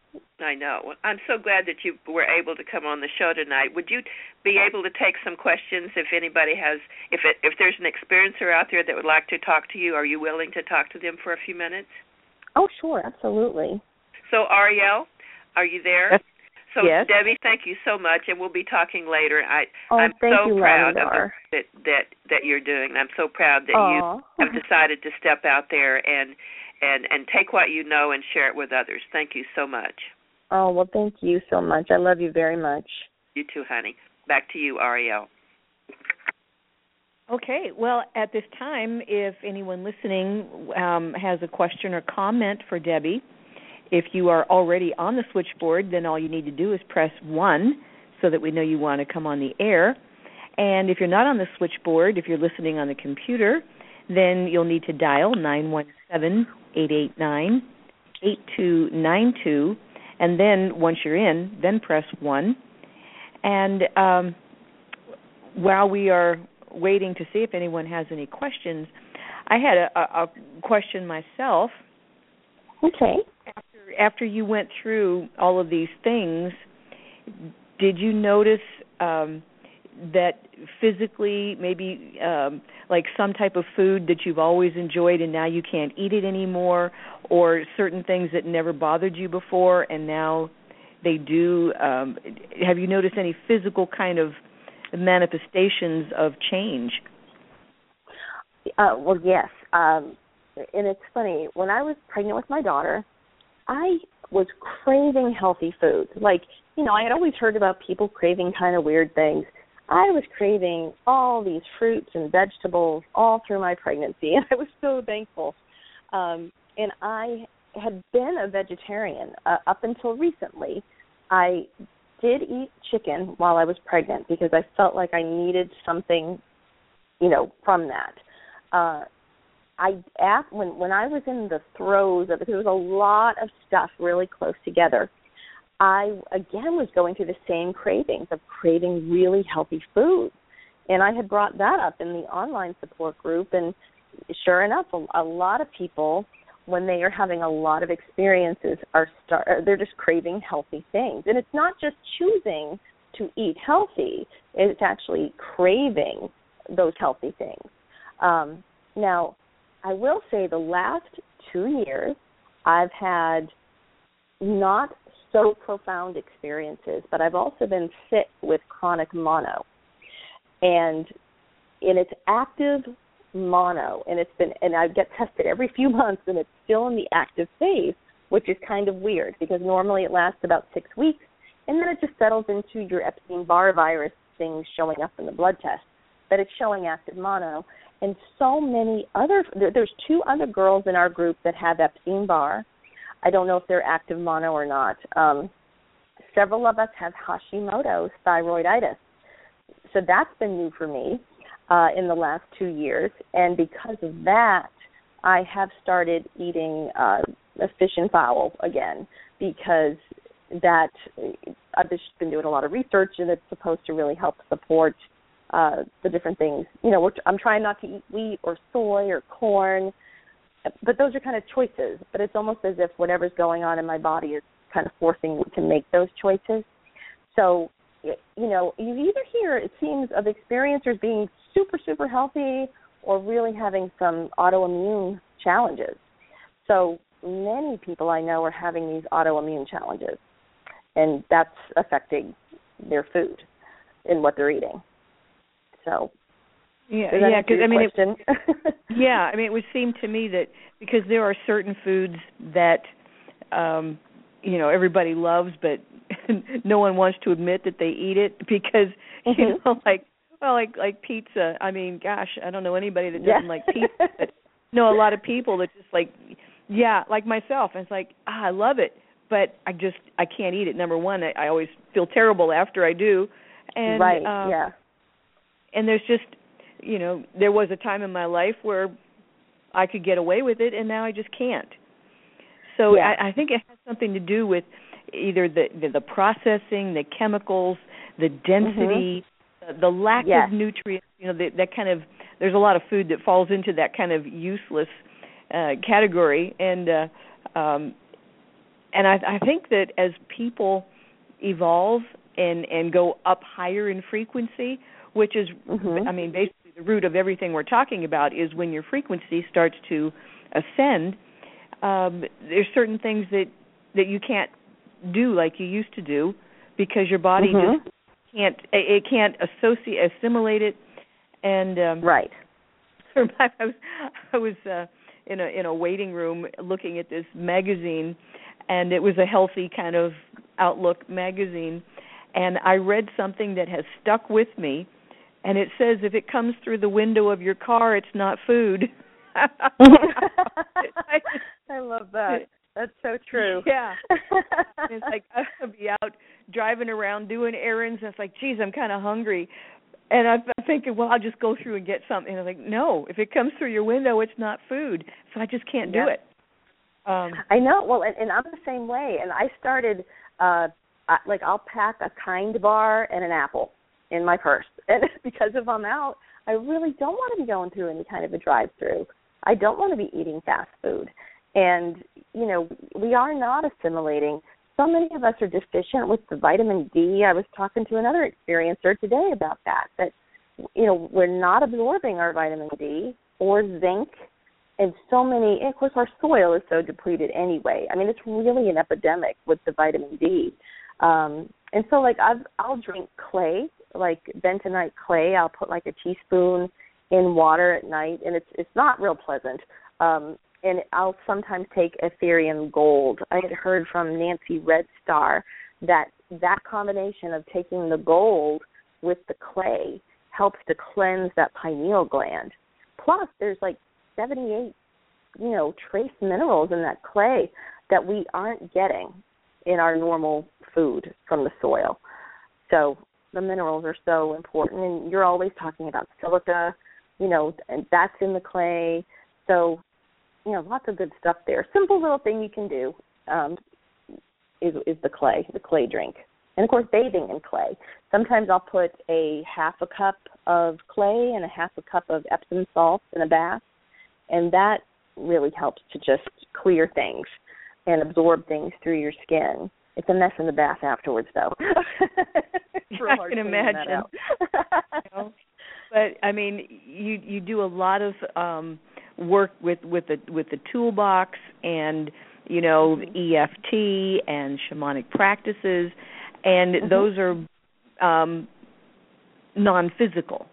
I know. I'm so glad that you were able to come on the show tonight. Would you be able to take some questions if anybody has, if it, if there's an experiencer out there that would like to talk to you? Are you willing to talk to them for a few minutes? Oh, sure, absolutely. So, Ariel, are you there? Yes. So, yes. Debbie, thank you so much, and we'll be talking later. I, oh, I'm thank so you, proud of Lavendar. the, that, that that you're doing. I'm so proud that Aww. you have decided to step out there and, and, and take what you know and share it with others. Thank you so much. Oh, well, thank you so much. I love you very much. You too, honey. Back to you, Ariel. Okay, well, at this time, if anyone listening um, has a question or comment for Debbie, if you are already on the switchboard, then all you need to do is press one so that we know you want to come on the air. And if you're not on the switchboard, if you're listening on the computer, then you'll need to dial nine one seven, eight eight nine, eight two nine two, and then once you're in, then press one. And um, while we are waiting to see if anyone has any questions, I had a, a, a question myself. Okay. After, after you went through all of these things, did you notice um, that physically maybe um, like some type of food that you've always enjoyed and now you can't eat it anymore, or certain things that never bothered you before and now they do? Um, have you noticed any physical kind of manifestations of change? Uh, well, yes. Um, and it's funny, when I was pregnant with my daughter, I was craving healthy foods. Like, you know, I had always heard about people craving kind of weird things. I was craving all these fruits and vegetables all through my pregnancy, and I was so thankful. Um, and I had been a vegetarian uh, up until recently. I did eat chicken while I was pregnant because I felt like I needed something, you know, from that. Uh, I asked, when when I was in the throes of it, there was a lot of stuff really close together. I, again, was going through the same cravings of craving really healthy food. And I had brought that up in the online support group, and sure enough, a, a lot of people, when they are having a lot of experiences, are start, they're just craving healthy things. And it's not just choosing to eat healthy, it's actually craving those healthy things. Um, now, I will say the last two years, I've had not so profound experiences, but I've also been sick with chronic mono. And in its active mono, and it's been, and I get tested every few months, and it's still in the active phase, which is kind of weird because normally it lasts about six weeks, and then it just settles into your Epstein-Barr virus things showing up in the blood test. But it's showing active mono. And so many other, there, there's two other girls in our group that have Epstein-Barr. I don't know if they're active mono or not. Um, several of us have Hashimoto's thyroiditis. So that's been new for me uh, in the last two years. And because of that, I have started eating uh, fish and fowl again because that I've just been doing a lot of research, and it's supposed to really help support uh, the different things. You know, we're, I'm trying not to eat wheat or soy or corn, but those are kind of choices. But it's almost as if whatever's going on in my body is kind of forcing me to make those choices. So, you know, you either hear, it seems, of experiencers being super, super healthy or really having some autoimmune challenges. So many people I know are having these autoimmune challenges, and that's affecting their food and what they're eating. So, yeah, yeah, because I mean, it, yeah, I mean, it would seem to me that because there are certain foods that, um, you know, everybody loves, but no one wants to admit that they eat it because, mm-hmm. you know, like, well, like like pizza. I mean, gosh, I don't know anybody that doesn't yeah. like pizza, but know a lot of people that just like, yeah, like myself. And it's like, ah, I love it, but I just I can't eat it. Number one, I, I always feel terrible after I do, and right, um, yeah. And there's just, you know, there was a time in my life where I could get away with it, and now I just can't. So yeah. I, I think it has something to do with either the the, the processing, the chemicals, the density, mm-hmm. the, the lack yes. of nutrients. You know, the, that kind of, there's a lot of food that falls into that kind of useless uh, category, and uh, um, and I, I think that as people evolve and and go up higher in frequency, which is, mm-hmm. I mean, basically the root of everything we're talking about is when your frequency starts to ascend, um, there's certain things that, that you can't do like you used to do because your body mm-hmm. just can't, it can't associate, assimilate it. And um, right. I was, I was uh, in a in a waiting room looking at this magazine, and it was a healthy kind of outlook magazine, and I read something that has stuck with me. And it says, if it comes through the window of your car, it's not food. I love that. That's so true. Yeah. It's like I'll be out driving around doing errands, and it's like, geez, I'm kind of hungry. And I'm thinking, well, I'll just go through and get something. And I'm like, no, if it comes through your window, it's not food. So I just can't yeah. do it. Um, I know. Well, and, and I'm the same way. And I started, uh, I, like, I'll pack a Kind bar and an apple in my purse. And because if I'm out, I really don't want to be going through any kind of a drive-through. I don't want to be eating fast food. And, you know, we are not assimilating. So many of us are deficient with the vitamin D. I was talking to another experiencer today about that, that, you know, we're not absorbing our vitamin D or zinc. And so many, and of course, our soil is so depleted anyway. I mean, it's really an epidemic with the vitamin D. Um, and so, like, I've, I'll drink clay, like bentonite clay. I'll put, like, a teaspoon in water at night, and it's it's not real pleasant. Um, and I'll sometimes take Ethereum Gold. I had heard from Nancy Red Star that that combination of taking the gold with the clay helps to cleanse that pineal gland. Plus, there's, like, seventy-eight, you know, trace minerals in that clay that we aren't getting in our normal food from the soil. So the minerals are so important, and you're always talking about silica, you know, and that's in the clay. So, you know, lots of good stuff there. Simple little thing you can do um, is, is the clay, the clay drink. And, of course, bathing in clay. Sometimes I'll put a half a cup of clay and a half a cup of Epsom salts in a bath, and that really helps to just clear things and absorb things through your skin. It's a mess in the bath afterwards, though. I can imagine. You know? But I mean, you you do a lot of um, work with with the with the toolbox, and you know, mm-hmm. E F T and shamanic practices, and mm-hmm. those are um, non-physical.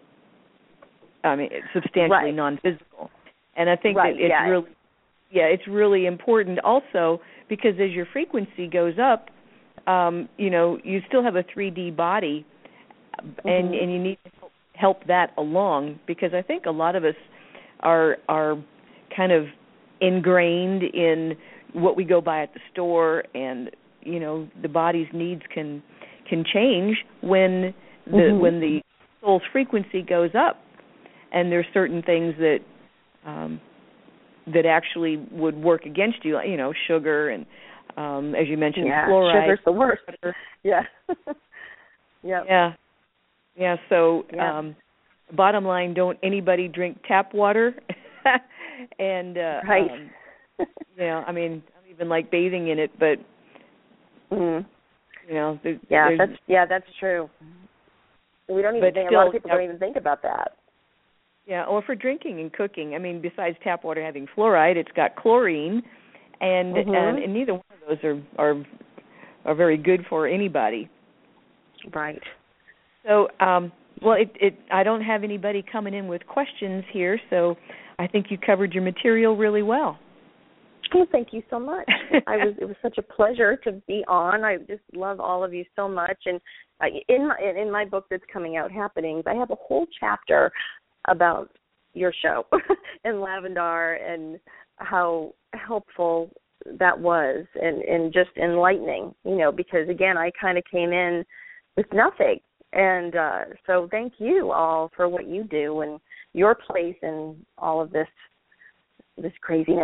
I mean, substantially right. non-physical, and I think right, that it's yeah. really. Yeah, it's really important also because as your frequency goes up, um, you know, you still have a three D body, mm-hmm. and, and you need to help that along because I think a lot of us are are kind of ingrained in what we go by at the store, and you know, the body's needs can can change when the mm-hmm. when the soul's frequency goes up, and there's certain things that. Um, that actually would work against you, you know, sugar and, um, as you mentioned, yeah, fluoride. Sugar's the worst. Yeah. yep. Yeah. Yeah, so yeah. Um, bottom line, don't anybody drink tap water. and, uh, right. um, you know, I mean, I don't even like bathing in it, but, mm-hmm. you know. There, yeah, that's yeah, that's true. We don't even think, still, a lot of people don't even think about that. Yeah, or for drinking and cooking. I mean, besides tap water having fluoride, it's got chlorine, and mm-hmm. and, and neither one of those are, are are very good for anybody. Right. So, um, well, it, it I don't have anybody coming in with questions here, so I think you covered your material really well. Well, thank you so much. I was it was such a pleasure to be on. I just love all of you so much, and uh, in my in my book that's coming out, Happenings, I have a whole chapter about your show and Lavendar and how helpful that was and, and just enlightening, you know, because, again, I kind of came in with nothing. And uh, so thank you all for what you do and your place in all of this this craziness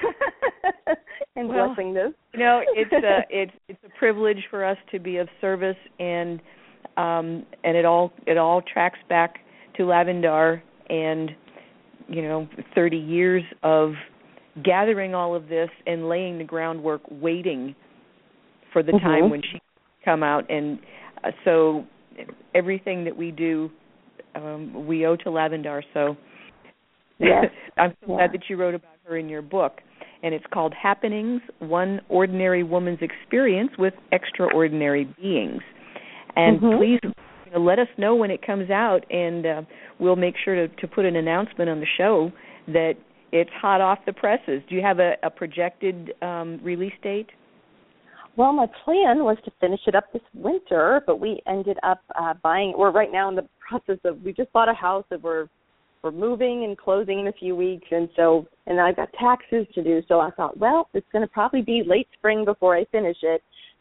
and well, blessing this. You know, it's a, it's it's a privilege for us to be of service, and um, and it all it all tracks back to Lavendar and, you know, thirty years of gathering all of this and laying the groundwork, waiting for the mm-hmm. time when she come out. And uh, so everything that we do, um, we owe to Lavendar. So yes. I'm so yeah. glad that you wrote about her in your book. And it's called Happenings, One Ordinary Woman's Experience with Extraordinary Beings. And mm-hmm. please, you know, let us know when it comes out, and uh, we'll make sure to, to put an announcement on the show that it's hot off the presses. Do you have a, a projected um, release date? Well, my plan was to finish it up this winter, but we ended up uh, buying. We're right now in the process of. We just bought a house that we're we're moving and closing in a few weeks, and so and I've got taxes to do. So I thought, well, it's going to probably be late spring before I finish it.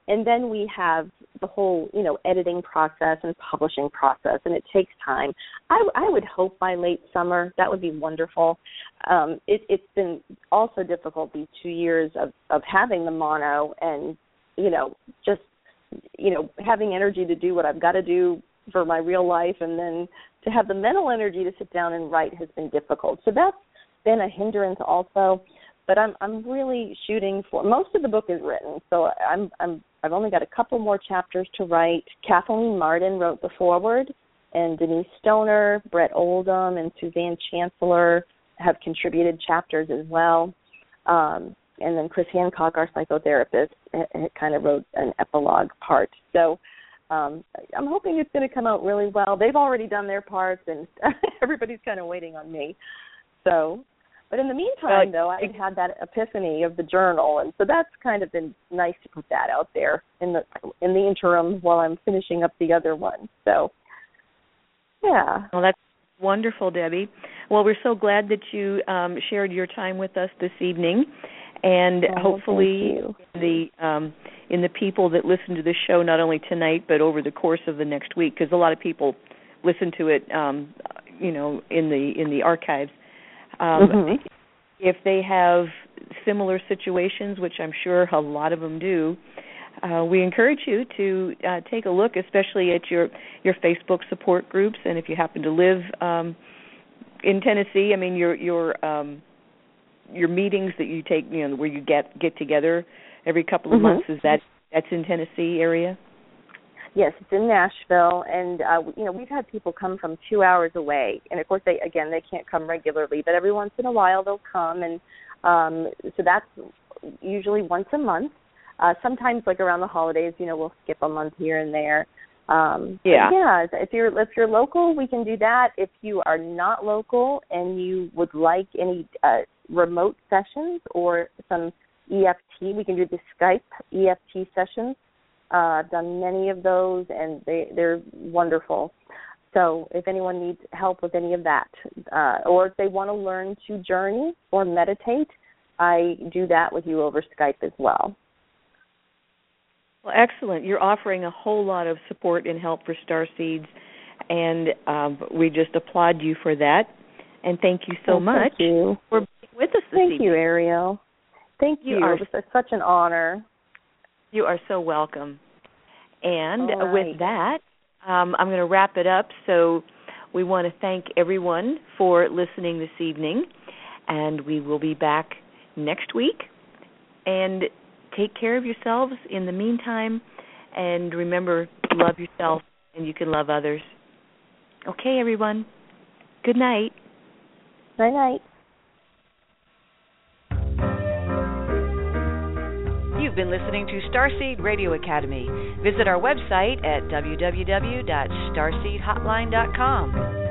and then we have the whole, you know, editing process and publishing process, and it takes time. I, I would hope by late summer. That would be wonderful. Um, it, it's been also difficult these two years of, of having the mono and, you know, just, you know, having energy to do what I've got to do for my real life, and then to have the mental energy to sit down and write has been difficult. So that's been a hindrance also. But I'm I'm really shooting for, most of the book is written, so I'm I'm I've only got a couple more chapters to write. Kathleen Martin wrote the foreword, and Denise Stoner, Brett Oldham, and Suzanne Chancellor have contributed chapters as well. Um, and then Chris Hancock, our psychotherapist, kind of wrote an epilogue part. So um, I'm hoping it's going to come out really well. They've already done their parts, and everybody's kind of waiting on me. So. But in the meantime, though, I had that epiphany of the journal, and so that's kind of been nice to put that out there in the in the interim while I'm finishing up the other one. So, yeah. Well, that's wonderful, Debbie. Well, we're so glad that you um, shared your time with us this evening, and oh, hopefully the um, in the people that listen to this show not only tonight but over the course of the next week, because a lot of people listen to it, um, you know, in the in the archives. Um, mm-hmm. If they have similar situations, which I'm sure a lot of them do, uh, we encourage you to uh, take a look, especially at your, your Facebook support groups. And if you happen to live um, in Tennessee, I mean, your your um, your meetings that you take, you know, where you get get together every couple of mm-hmm. months, is that that's in Tennessee area? Yes, it's in Nashville, and uh, you know, we've had people come from two hours away, and of course, they again they can't come regularly, but every once in a while they'll come, and um, so that's usually once a month. Uh, sometimes, like around the holidays, you know, we'll skip a month here and there. Um, yeah, yeah. If you're if you're local, we can do that. If you are not local and you would like any uh, remote sessions or some E F T, we can do the Skype E F T sessions. Uh, I've done many of those, and they, they're wonderful. So if anyone needs help with any of that, uh, or if they want to learn to journey or meditate, I do that with you over Skype as well. Well, excellent. You're offering a whole lot of support and help for Starseeds, and um, we just applaud you for that. And thank you so oh, much thank you. for being with us this thank evening. you, Ariel. Thank you. you are, it was such an honor. You are so welcome. And right. with that, um, I'm going to wrap it up. So we want to thank everyone for listening this evening, and we will be back next week. And take care of yourselves in the meantime, and remember, love yourself, and you can love others. Okay, everyone. Good night. Night-night. You've been listening to Starseed Radio Academy. Visit our website at w w w dot starseed hotline dot com.